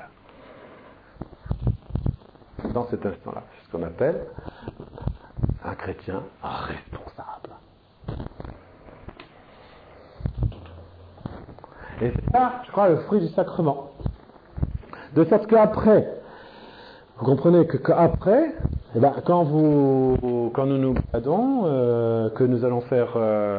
Dans cet instant-là, c'est ce qu'on appelle un chrétien responsable. Et c'est ça, je crois, le fruit du sacrement. De sorte qu'après, vous comprenez qu'après, eh ben, quand nous nous baladons, que nous allons faire...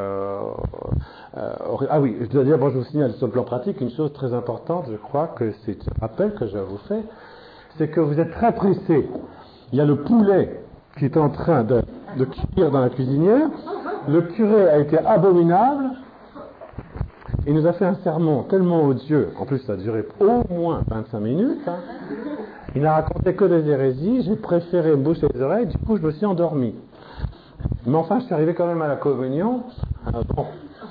ah oui, je dois dire, bon, je vous signale sur le plan pratique, une chose très importante, je crois que c'est un rappel que je vous fais, c'est que vous êtes très pressé. Il y a le poulet qui est en train de cuire dans la cuisinière, le curé a été abominable, il nous a fait un sermon tellement odieux, en plus ça a duré au moins 25 minutes, hein. Il n'a raconté que des hérésies, j'ai préféré me boucher les oreilles, du coup je me suis endormi. Mais enfin je suis arrivé quand même à la communion, bon.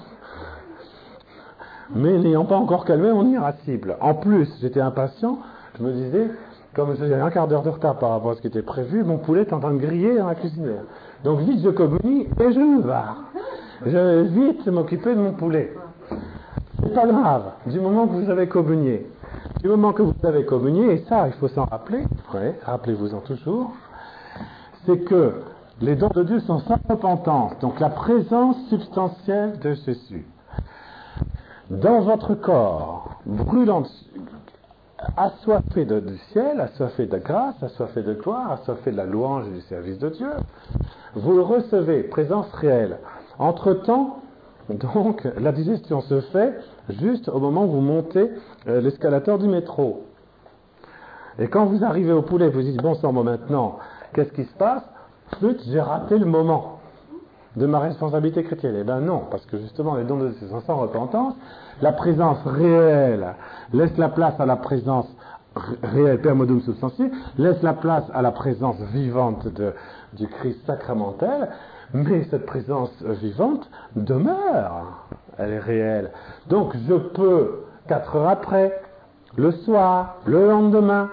Mais n'ayant pas encore calmé mon irascible. En plus, j'étais impatient, je me disais, comme j'avais un quart d'heure de retard par rapport à ce qui était prévu, mon poulet est en train de griller dans la cuisinière. Donc vite je communie et je me barre. Je vais vite m'occuper de mon poulet. C'est pas grave, du moment que vous avez communié. Du moment que vous avez communié, et ça, il faut s'en rappeler, ouais, rappelez-vous-en toujours, c'est que les dons de Dieu sont sans repentance, donc la présence substantielle de Jésus dans votre corps, brûlant, assoiffé du ciel, assoiffé de grâce, assoiffé de gloire, assoiffé de la louange et du service de Dieu, vous le recevez, présence réelle. Entre-temps, donc, la digestion se fait juste au moment où vous montez l'escalator du métro. Et quand vous arrivez au poulet, vous dites, bon sang, moi maintenant, qu'est-ce qui se passe? Flûte, j'ai raté le moment de ma responsabilité chrétienne. Eh bien non, parce que justement, les dons de Dieu sont sans repentance. La présence réelle laisse la place à la présence réelle, per modum substantiae, laisse la place à la présence vivante du Christ sacramentel. Mais cette présence vivante demeure, elle est réelle. Donc je peux, 4 heures après, le soir, le lendemain,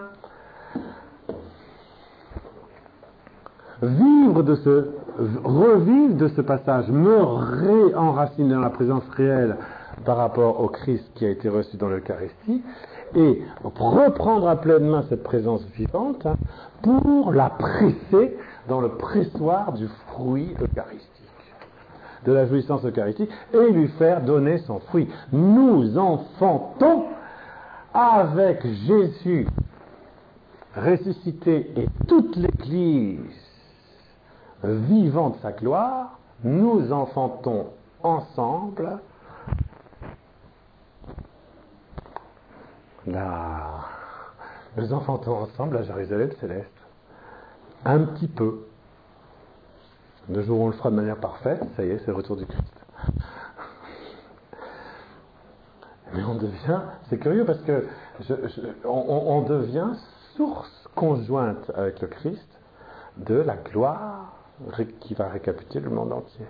revivre de ce passage, me réenraciner dans la présence réelle par rapport au Christ qui a été reçu dans l'Eucharistie, et reprendre à pleine main cette présence vivante pour la presser dans le pressoir du fruit eucharistique, de la jouissance eucharistique, et lui faire donner son fruit. Nous enfantons avec Jésus ressuscité et toute l'Église vivant de sa gloire, nous enfantons ensemble nous enfantons ensemble la Jérusalem céleste. Un petit peu. Le jour où on le fera de manière parfaite, ça y est, c'est le retour du Christ. Mais on devient, c'est curieux parce que on devient source conjointe avec le Christ de la gloire qui va récapituler le monde entier.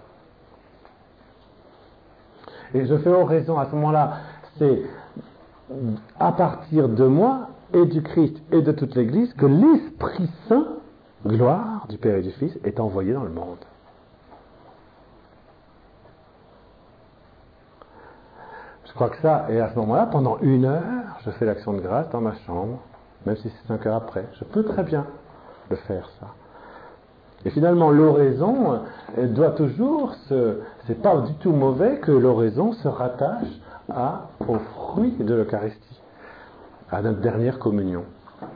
Et je fais oraison à ce moment-là, c'est à partir de moi et du Christ et de toute l'Église que l'Esprit Saint, gloire du Père et du Fils, est envoyé dans le monde. Je crois que ça, et à ce moment-là, pendant 1 heure, je fais l'action de grâce dans ma chambre, même si c'est 5 heures après. Je peux très bien le faire, ça. Et finalement, l'oraison doit toujours c'est pas du tout mauvais que l'oraison se rattache au fruit de l'Eucharistie, à notre dernière communion.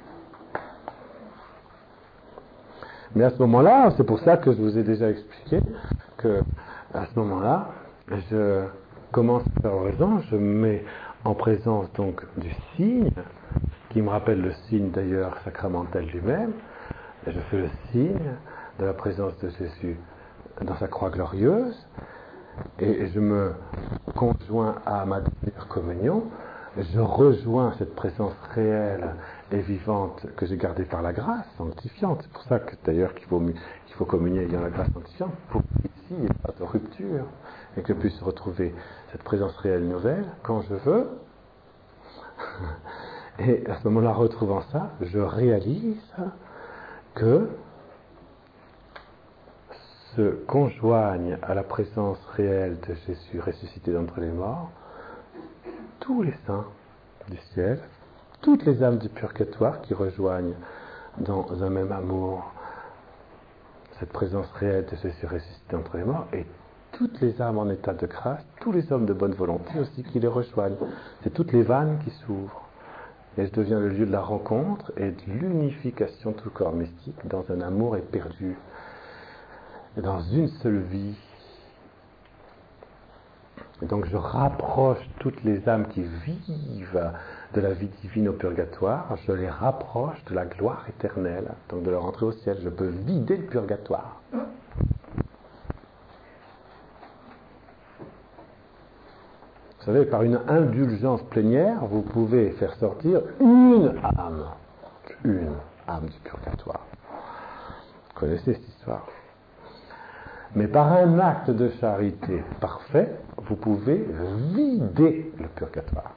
Mais à ce moment-là, c'est pour ça que je vous ai déjà expliqué que à ce moment-là, je commence à faire l'oraison, je me mets en présence donc du signe, qui me rappelle le signe d'ailleurs sacramentel lui-même, et je fais le signe de la présence de Jésus dans sa croix glorieuse, et je me conjoins à ma dernière communion, je rejoins cette présence réelle et vivante que j'ai gardée par la grâce sanctifiante. C'est pour ça que d'ailleurs qu'il faut communier ayant la grâce sanctifiante, pour qu'ici il n'y ait pas de rupture, et que je puisse retrouver cette présence réelle nouvelle quand je veux. Et à ce moment-là, retrouvant ça, je réalise que se conjoignent à la présence réelle de Jésus ressuscité d'entre les morts tous les saints du ciel, toutes les âmes du purgatoire qui rejoignent dans un même amour cette présence réelle de Jésus ressuscité d'entre les morts, et toutes les âmes en état de grâce, tous les hommes de bonne volonté aussi qui les rejoignent. C'est toutes les vannes qui s'ouvrent. Et je deviens le lieu de la rencontre et de l'unification de tout corps mystique dans un amour éperdu, et dans une seule vie. Et donc je rapproche toutes les âmes qui vivent de la vie divine au purgatoire, je les rapproche de la gloire éternelle, donc de leur entrée au ciel. Je peux vider le purgatoire. Vous savez, par une indulgence plénière, vous pouvez faire sortir une âme du purgatoire. Vous connaissez cette histoire. Mais par un acte de charité parfait, vous pouvez vider le purgatoire.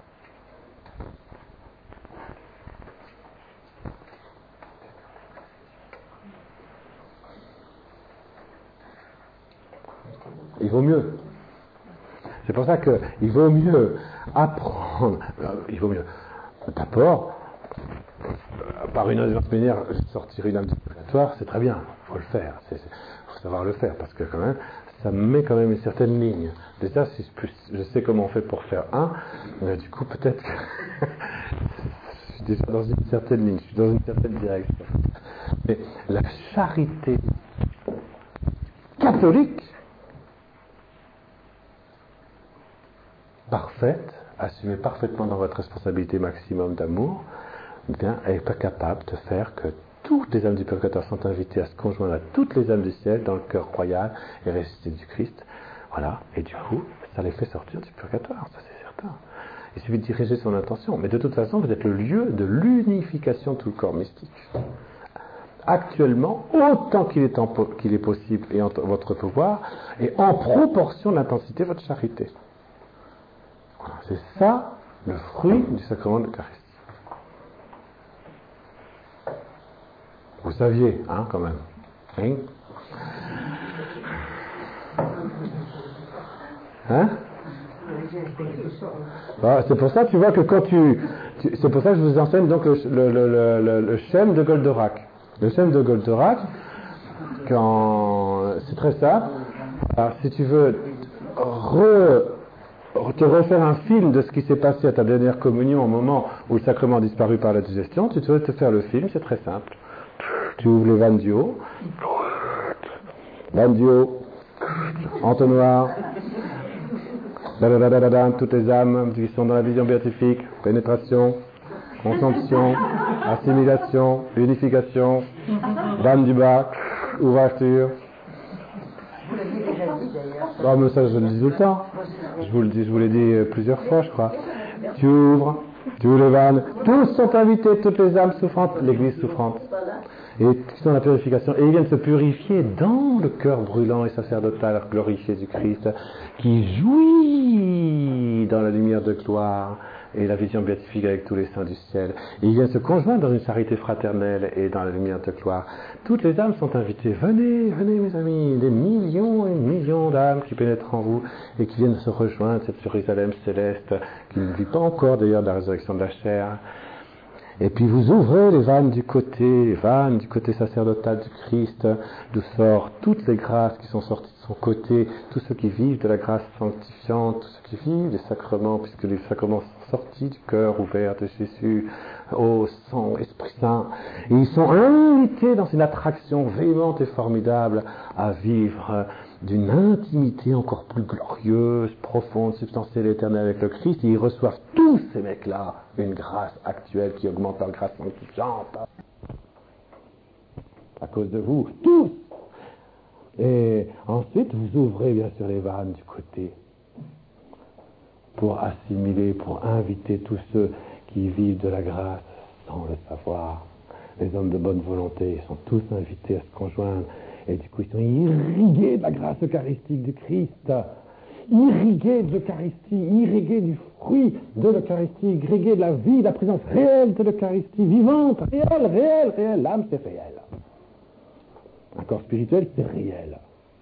Il vaut mieux. C'est pour ça qu'il vaut mieux apprendre, il vaut mieux d'abord, par une indulgence plénière, sortir une âme du purgatoire, c'est très bien, il faut le faire, il faut savoir le faire, parce que quand même, ça met quand même une certaine ligne. Déjà, si je sais comment on fait pour faire du coup, peut-être que je suis déjà dans une certaine ligne, je suis dans une certaine direction. Mais la charité catholique, parfaite, assumée parfaitement dans votre responsabilité maximum d'amour, eh bien, elle n'est pas capable de faire que toutes les âmes du purgatoire sont invitées à se conjoindre à toutes les âmes du ciel dans le cœur royal et ressuscité du Christ. Voilà, et du coup, ça les fait sortir du purgatoire, ça c'est certain. Il suffit de diriger son intention, mais de toute façon, vous êtes le lieu de l'unification de tout le corps mystique. Actuellement, autant qu'il est possible et en votre pouvoir, et en proportion de l'intensité de votre charité. Voilà, c'est ça le fruit du sacrement de l'Eucharistie. Vous saviez, quand même. C'est pour ça, tu vois que quand c'est pour ça que je vous enseigne donc le schème de Goldorak. Le schème de Goldorak, c'est très simple. Alors, si tu veux te refaire un film de ce qui s'est passé à ta dernière communion au moment où le sacrement a disparu par la digestion, tu dois te faire le film, c'est très simple. Tu ouvres les vannes du haut, entonnoir, toutes les âmes qui sont dans la vision béatifique, pénétration, consomption, assimilation, unification, vanne du bas, ouverture, Oh, mais ça, je le dis tout le temps. Je vous l'ai dit plusieurs fois, je crois. Tu ouvres les vannes. Tous sont invités, toutes les âmes souffrantes, l'église souffrante. Et qui sont dans la purification. Et ils viennent se purifier dans le cœur brûlant et sacerdotal, glorifié du Christ, qui jouit dans la lumière de gloire et la vision béatifique avec tous les saints du ciel. Et ils viennent se conjoindre dans une charité fraternelle et dans la lumière de gloire. Toutes les âmes sont invitées. Venez, venez mes amis, des millions et millions d'âmes qui pénètrent en vous et qui viennent se rejoindre cette Jérusalem céleste, qui ne vit pas encore d'ailleurs de la résurrection de la chair. Et puis vous ouvrez les vannes du côté sacerdotal du Christ, d'où sortent toutes les grâces qui sont sorties de son côté, tous ceux qui vivent de la grâce sanctifiante, tous ceux qui vivent des sacrements, puisque les sacrements sont sortis du cœur ouvert de Jésus, ô sang, Esprit Saint. Et ils sont invités dans une attraction véhémente et formidable à vivre d'une intimité encore plus glorieuse, profonde, substantielle et éternelle avec le Christ, et ils reçoivent tous ces mecs-là une grâce actuelle qui augmente leur grâce sanctifiante. À cause de vous, tous. Et ensuite, vous ouvrez bien sûr les vannes du côté pour assimiler, pour inviter tous ceux qui vivent de la grâce sans le savoir. Les hommes de bonne volonté sont tous invités à se conjoindre. Et du coup, ils sont irrigués de la grâce eucharistique du Christ, irrigués de l'Eucharistie, irrigués du fruit de l'Eucharistie, irrigués de la vie, de la présence réelle de l'Eucharistie, vivante, réelle. L'âme, c'est réel. Un corps spirituel, c'est réel.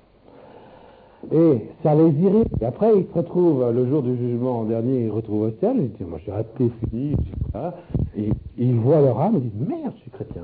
Et ça les irrigue. Et après, ils se retrouvent, le jour du jugement dernier, ils se retrouvent au ciel, ils disent, moi, j'ai raté, fini, et ils voient leur âme et disent, merde, je suis chrétien.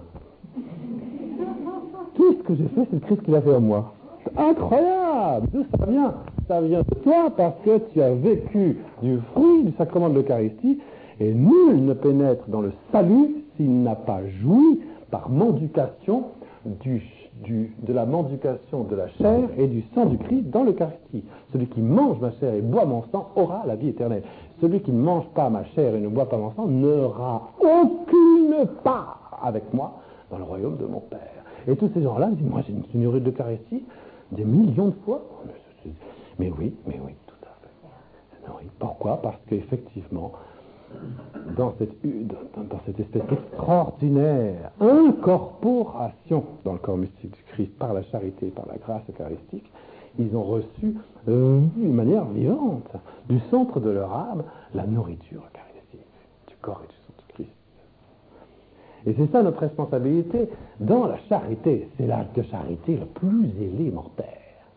Tout ce que j'ai fait, c'est le Christ qui l'a fait en moi. C'est incroyable! D'où ça vient? Ça vient de toi parce que tu as vécu du fruit du sacrement de l'Eucharistie, et nul ne pénètre dans le salut s'il n'a pas joui par mendication de la mendication de la chair et du sang du Christ dans l'Eucharistie. Celui qui mange ma chair et boit mon sang aura la vie éternelle. Celui qui ne mange pas ma chair et ne boit pas mon sang n'aura aucune part avec moi dans le royaume de mon Père. Et tous ces gens-là disent, moi j'ai une nourrie de l'Eucharistie des millions de fois. Mais oui, tout à fait. C'est nourri. Pourquoi? Parce qu'effectivement, dans cette espèce d'extraordinaire incorporation dans le corps mystique du Christ par la charité, par la grâce eucharistique, ils ont reçu d'une manière vivante du centre de leur âme la nourriture eucharistique du corps et du sang du Christ. Et c'est ça notre responsabilité dans la charité. C'est l'acte de charité le plus élémentaire.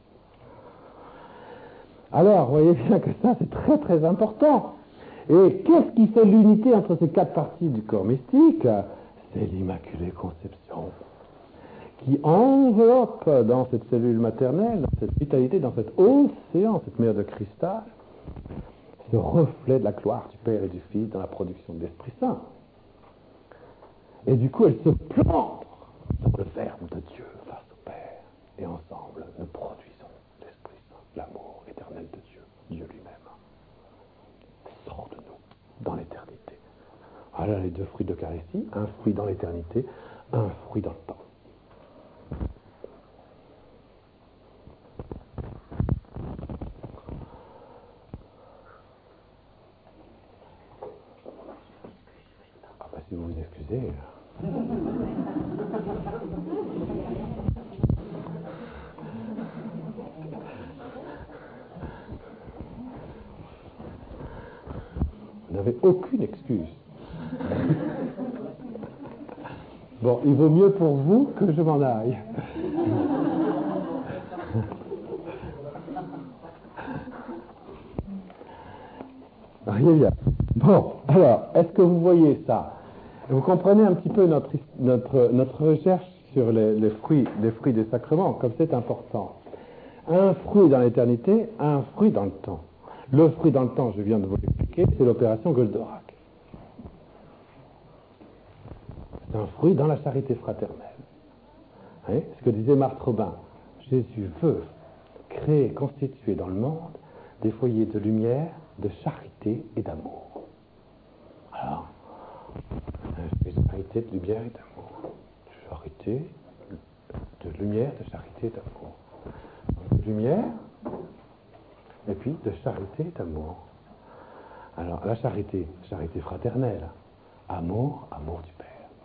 Alors, vous voyez bien que ça, c'est très très important. Et qu'est-ce qui fait l'unité entre ces quatre parties du corps mystique? C'est l'Immaculée Conception, qui enveloppe dans cette cellule maternelle, dans cette vitalité, dans cet océan, cette mer de cristal, ce reflet de la gloire du Père et du Fils dans la production de l'Esprit Saint. Et du coup, elle se plante dans le Verbe de Dieu face au Père. Et ensemble, nous produisons l'Esprit Saint, l'amour éternel de Dieu, Dieu lui-même. Sort de nous dans l'éternité. Voilà les deux fruits d'Eucharistie, un fruit dans l'éternité, un fruit dans le temps. Ah bah si vous vous excusez. Vous n'avez aucune excuse. Bon, il vaut mieux pour vous que je m'en aille. Rien bien. Bon, alors, est-ce que vous voyez ça? Vous comprenez un petit peu notre recherche sur les fruits des sacrements, comme c'est important. Un fruit dans l'éternité, un fruit dans le temps. Le fruit dans le temps, je viens de vous l'expliquer, c'est l'opération Goldorak. C'est un fruit dans la charité fraternelle. Hein? Ce que disait Marthe Robin, Jésus veut créer, constituer dans le monde des foyers de lumière, de charité et d'amour. Alors, de charité, de lumière et d'amour. De charité, de lumière, de charité et d'amour. De lumière, et puis de charité et d'amour. Alors, la charité, charité fraternelle, amour, amour du Père.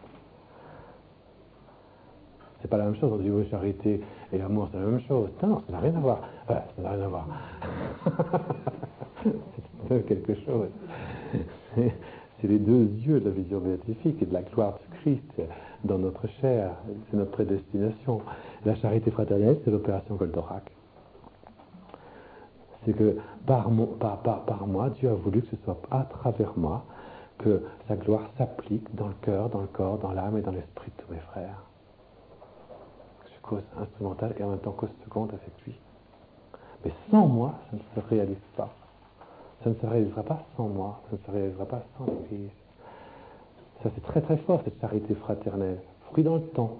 C'est pas la même chose, on dit oui, charité et amour, c'est la même chose. Non, ça n'a rien à voir. Ça n'a rien à voir. C'est quelque chose. C'est les deux yeux de la vision béatifique et de la gloire du Christ dans notre chair. C'est notre prédestination. La charité fraternelle, c'est l'opération Goldorak. C'est que par moi, Dieu a voulu que ce soit à travers moi que sa gloire s'applique dans le cœur, dans le corps, dans l'âme et dans l'esprit de tous mes frères. Je cause instrumentale et en même temps cause seconde avec lui. Mais sans moi, ça ne se réalise pas. Ça ne se réalisera pas sans moi, ça ne se réalisera pas sans l'Église. Ça, c'est très très fort, cette charité fraternelle. Fruit dans le temps.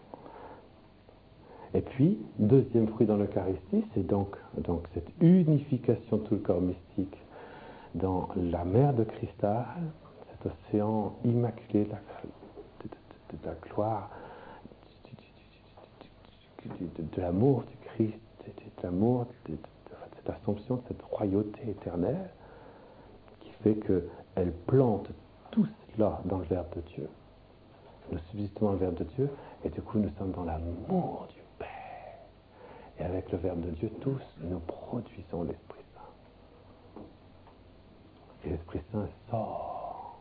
Et puis, deuxième fruit dans l'Eucharistie, c'est donc cette unification de tout le corps mystique dans la mer de cristal, cet océan immaculé de la gloire, de l'amour du Christ, de l'amour, de cette assomption, de cette royauté éternelle, qui fait qu'elle plante tout cela dans le Verbe de Dieu. Nous subsistons dans le Verbe de Dieu, et du coup nous sommes dans l'amour du Père. Et avec le Verbe de Dieu, tous, nous produisons l'Esprit Saint. Et l'Esprit Saint sort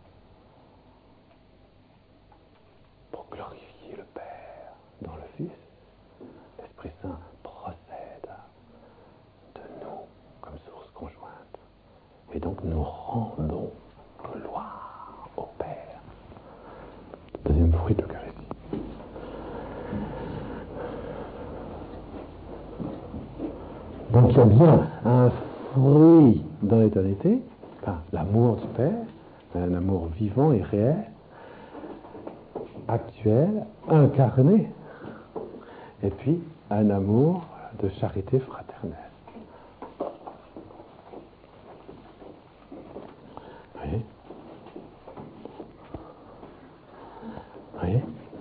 pour glorifier le Père dans le Fils. L'Esprit Saint procède de nous comme source conjointe. Et donc nous rendons gloire au Père. Deuxième fruit de l'Eucharistie. Donc il y a bien un fruit dans l'éternité, enfin, l'amour du Père, un amour vivant et réel, actuel, incarné, et puis un amour de charité fraternelle. Oui. Oui.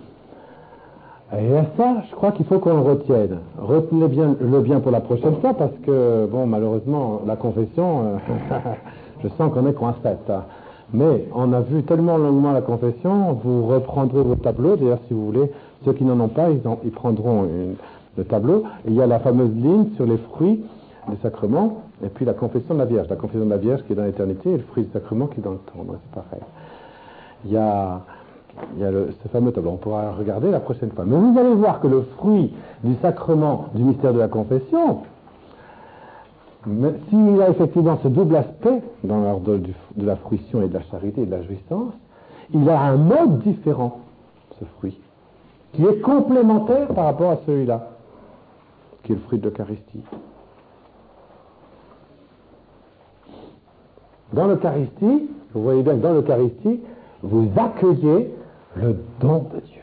Et à ça, je crois qu'il faut qu'on le retienne. Retenez bien le bien pour la prochaine fois, parce que, bon, malheureusement, la confession, je sens qu'on est coincé. Mais on a vu tellement longuement la confession, vous reprendrez vos tableaux. D'ailleurs, si vous voulez, ceux qui n'en ont pas, ils prendront le tableau. Et il y a la fameuse ligne sur les fruits du sacrement, et puis la confession de la Vierge. La confession de la Vierge qui est dans l'éternité, et le fruit du sacrement qui est dans le temps. Donc, c'est pareil. Il y a ce fameux tableau, on pourra regarder la prochaine fois. Mais vous allez voir que le fruit du sacrement du mystère de la confession, s'il a effectivement ce double aspect dans l'ordre de la fruition et de la charité et de la jouissance, il a un mode différent, ce fruit, qui est complémentaire par rapport à celui-là, qui est le fruit de l'Eucharistie. Dans l'Eucharistie, vous voyez bien que dans l'Eucharistie, vous accueillez le don de Dieu.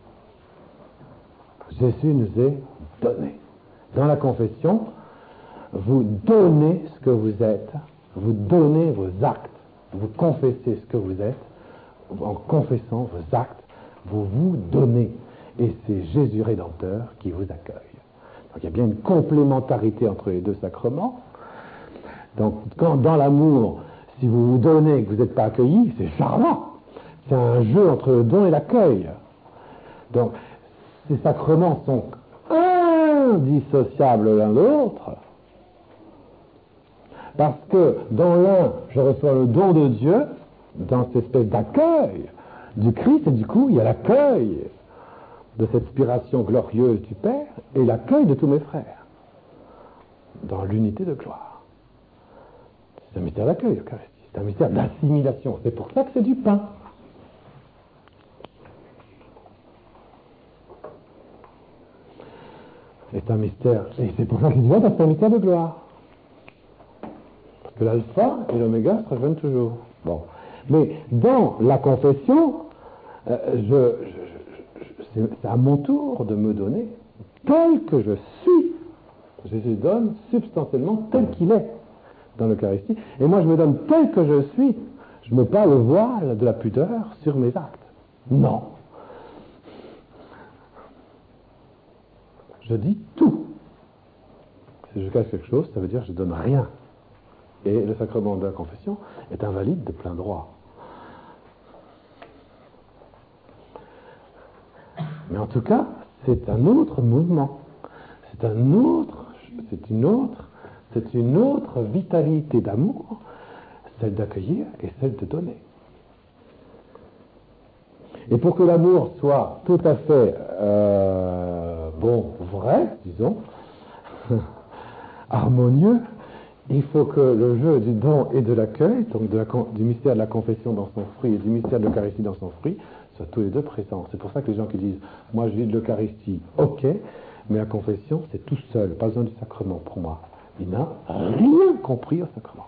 Jésus nous est donné. Dans la confession, vous donnez ce que vous êtes, vous donnez vos actes, vous confessez ce que vous êtes, en confessant vos actes, vous vous donnez. Et c'est Jésus Rédempteur qui vous accueille. Donc il y a bien une complémentarité entre les deux sacrements. Donc quand dans l'amour, si vous vous donnez et que vous n'êtes pas accueilli, c'est charmant. C'est un jeu entre le don et l'accueil. Donc, ces sacrements sont indissociables l'un de l'autre. Parce que dans l'un, je reçois le don de Dieu, dans cette espèce d'accueil du Christ, et du coup, il y a l'accueil de cette spiration glorieuse du Père, et l'accueil de tous mes frères, dans l'unité de gloire. C'est un mystère d'accueil, l'Eucharistie. C'est un mystère d'assimilation. C'est pour ça que c'est du pain. C'est un mystère, et c'est pour ça qu'il dit que c'est un mystère de gloire. Parce que l'alpha et l'oméga se rejoignent toujours. Bon. Mais dans la confession, c'est à mon tour de me donner tel que je suis. Jésus donne substantiellement tel qu'il est dans l'Eucharistie. Et moi, je me donne tel que je suis. Je ne mets pas le voile de la pudeur sur mes actes. Non. Je dis tout. Si je cache quelque chose, ça veut dire que je ne donne rien. Et le sacrement de la confession est invalide de plein droit. Mais en tout cas, c'est un autre mouvement. C'est une autre vitalité d'amour, celle d'accueillir et celle de donner. Et pour que l'amour soit tout à fait vrai, disons, harmonieux, il faut que le jeu du don et de l'accueil, donc du mystère de la confession dans son fruit et du mystère de l'Eucharistie dans son fruit, soient tous les deux présents. C'est pour ça que les gens qui disent « moi je vis de l'Eucharistie, ok, mais la confession c'est tout seul, pas besoin du sacrement pour moi ». Il n'a rien compris au sacrement.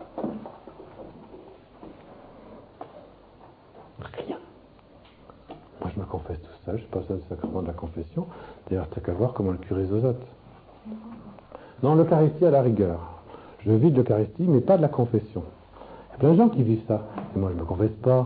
Rien. Moi je me confesse tout seul, je n'ai pas besoin du sacrement de la confession. D'ailleurs, tu n'as qu'à voir comment le curé zozote. Non, l'Eucharistie à la rigueur. Je vis de l'Eucharistie, mais pas de la confession. Il y a plein de gens qui vivent ça. Et moi, je ne me confesse pas.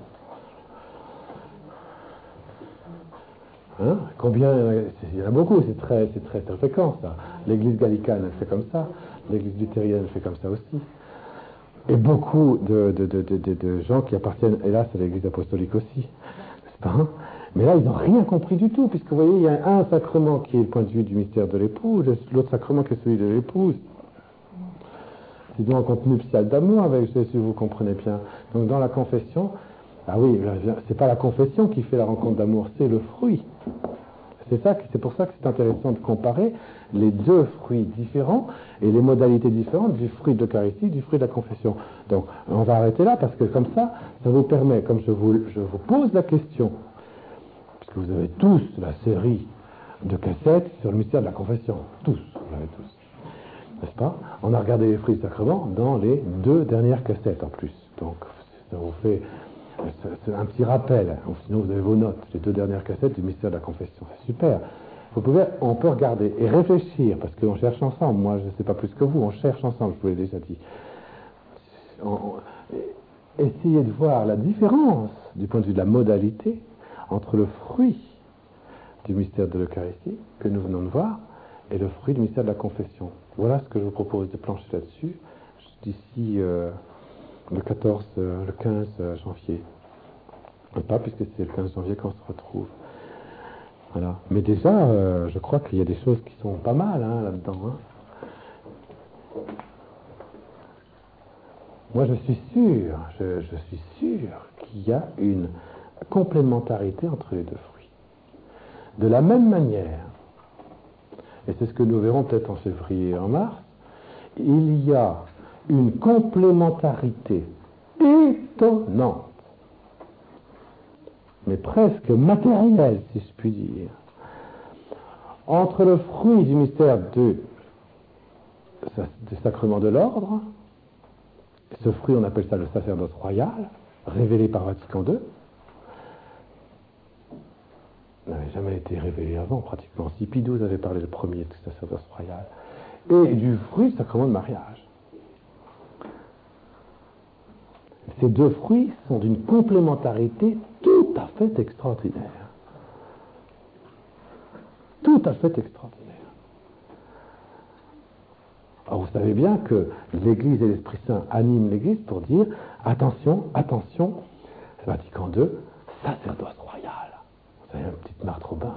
Hein? Combien? Il y en a beaucoup, c'est très fréquent, ça. L'Église gallicane, elle fait comme ça. L'Église luthérienne, elle fait comme ça aussi. Et beaucoup de gens qui appartiennent, hélas, à l'Église apostolique aussi. N'est-ce pas? Hein? Mais là, ils n'ont rien compris du tout, puisque vous voyez, il y a un sacrement qui est le point de vue du mystère de l'époux, l'autre sacrement qui est celui de l'épouse. C'est donc un contenu nuptial d'amour, avec, si vous comprenez bien. Donc dans la confession, ah oui, c'est pas la confession qui fait la rencontre d'amour, c'est le fruit. C'est pour ça que c'est intéressant de comparer les deux fruits différents et les modalités différentes du fruit de l'Eucharistie, du fruit de la confession. Donc on va arrêter là, parce que comme ça vous permet, comme je vous pose la question, puisque vous avez tous la série de cassettes sur le mystère de la confession, tous, vous l'avez tous. N'est-ce pas? On a regardé les fruits du sacrement dans les 2 dernières cassettes en plus. Donc, ça vous fait un petit rappel. Sinon, vous avez vos notes, les 2 dernières cassettes du mystère de la confession. C'est super. On peut regarder et réfléchir, parce qu'on cherche ensemble. Moi, je ne sais pas plus que vous, on cherche ensemble, je vous l'ai déjà dit. Essayez de voir la différence, du point de vue de la modalité, entre le fruit du mystère de l'Eucharistie, que nous venons de voir, et le fruit du mystère de la confession. Voilà ce que je vous propose de plancher là-dessus d'ici le 15 janvier. Pas puisque c'est le 15 janvier qu'on se retrouve. Voilà. Mais déjà, je crois qu'il y a des choses qui sont pas mal là-dedans. Moi, je suis sûr qu'il y a une complémentarité entre les deux fruits. De la même manière, et c'est ce que nous verrons peut-être en février et en mars, il y a une complémentarité étonnante, mais presque matérielle, si je puis dire, entre le fruit du mystère du sacrement de l'ordre, ce fruit on appelle ça le sacerdoce royal, révélé par Vatican II, n'avait jamais été révélé avant, pratiquement. Si Pie XII avait parlé le premier du sacerdoce royal, et du fruit du sacrement de mariage. Ces 2 fruits sont d'une complémentarité tout à fait extraordinaire. Tout à fait extraordinaire. Alors vous savez bien que l'Église et l'Esprit Saint animent l'Église pour dire attention, attention, Vatican II, sacerdoce royal. Vous avez une petite Marthe Robin,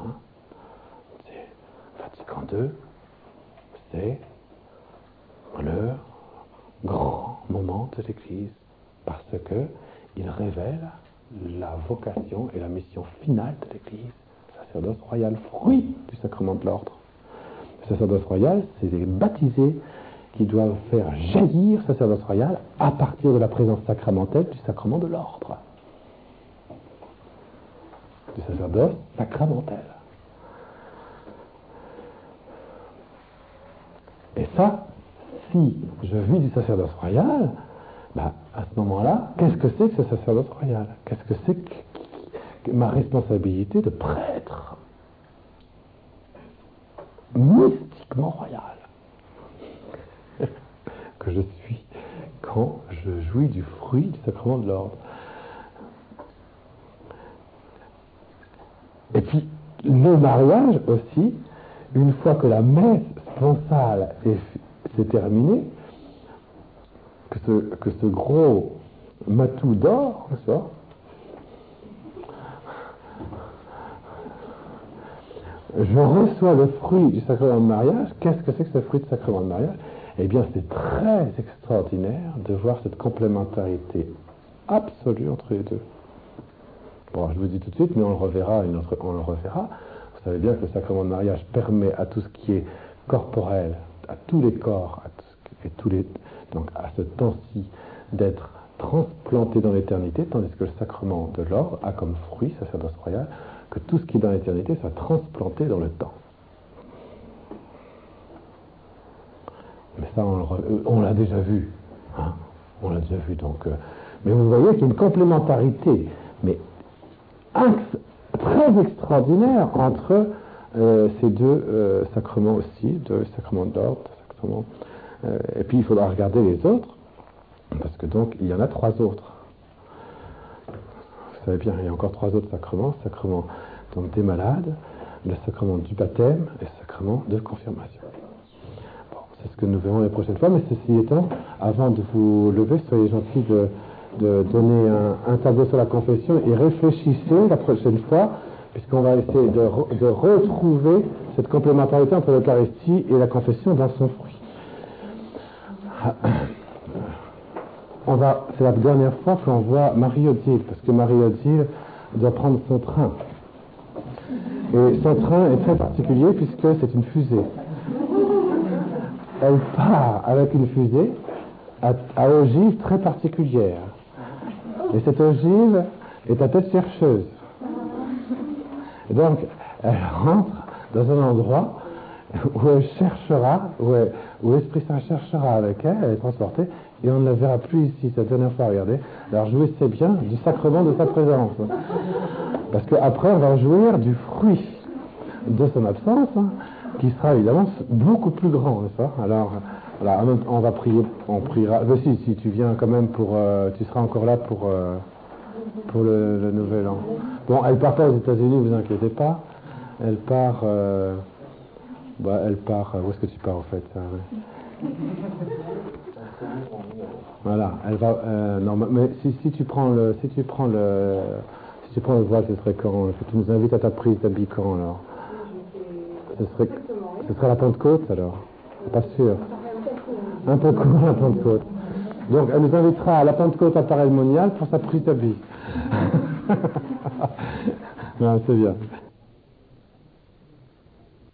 c'est Vatican II, c'est le grand moment de l'Église, parce que il révèle la vocation et la mission finale de l'Église, le sacerdoce royal, fruit du sacrement de l'ordre. Le sacerdoce royal, c'est les baptisés qui doivent faire jaillir le sacerdoce royal à partir de la présence sacramentelle du sacrement de l'ordre. Du sacerdoce sacramentel. Et ça, si je vis du sacerdoce royal, à ce moment-là, qu'est-ce que c'est que ce sacerdoce royal? Qu'est-ce que c'est que ma responsabilité de prêtre mystiquement royal que je suis quand je jouis du fruit du sacrement de l'ordre? Et puis, le mariage aussi, une fois que la messe sponsale c'est terminé, que ce gros matou d'or, n'est-ce pas? Je reçois le fruit du sacrement de mariage. Qu'est-ce que c'est que ce fruit du sacrement de mariage? Eh bien, c'est très extraordinaire de voir cette complémentarité absolue entre les deux. Bon, je vous dis tout de suite, mais on le reverra. Vous savez bien que le sacrement de mariage permet à tout ce qui est corporel, à tous les corps, donc à ce temps-ci, d'être transplanté dans l'éternité, tandis que le sacrement de l'ordre a comme fruit, sacerdoce royal, que tout ce qui est dans l'éternité soit transplanté dans le temps. Mais ça, on l'a déjà vu. Hein, on l'a déjà vu. Donc, mais vous voyez qu'il y a une complémentarité, mais très extraordinaire entre ces deux sacrements aussi, le sacrement d'ordre, et puis il faudra regarder les autres, parce que donc il y en a 3 autres. Vous savez bien, il y a encore 3 autres sacrements, le sacrement donc, des malades, le sacrement du baptême et le sacrement de confirmation. Bon, c'est ce que nous verrons les prochaines fois, mais ceci étant, avant de vous lever, soyez gentils de donner un tableau sur la confession et réfléchissez la prochaine fois, puisqu'on va essayer de retrouver cette complémentarité entre l'Eucharistie et la confession dans son fruit. C'est la dernière fois qu'on voit Marie-Odile, parce que Marie-Odile doit prendre son train. Et son train est très particulier puisque c'est une fusée. Elle part avec une fusée à ogive très particulière. Et cette ogive est à tête chercheuse. Et donc, elle rentre dans un endroit où elle cherchera, où l'Esprit Saint cherchera avec elle, elle est transportée, et on ne la verra plus ici, c'est la dernière fois, regardez. Alors jouissez bien du sacrement de sa présence. Parce qu'après, on va jouir du fruit de son absence, qui sera évidemment beaucoup plus grand, n'est-ce pas? Alors, voilà, on va prier, on priera. Mais si tu viens quand même tu seras encore là pour le Nouvel An. Bon, elle part pas aux États-Unis, vous inquiétez pas. Elle part. Où est-ce que tu pars en fait? Voilà, elle va. Non, mais si tu prends le voile, ce serait quand? Que tu nous invites à ta prise d'habit quand alors? Ce serait la Pentecôte alors? Pas sûr. Un peu court la Pentecôte. Donc elle nous invitera à la Pentecôte à Paray-le-Monial pour sa prise d'habit. Non, c'est bien.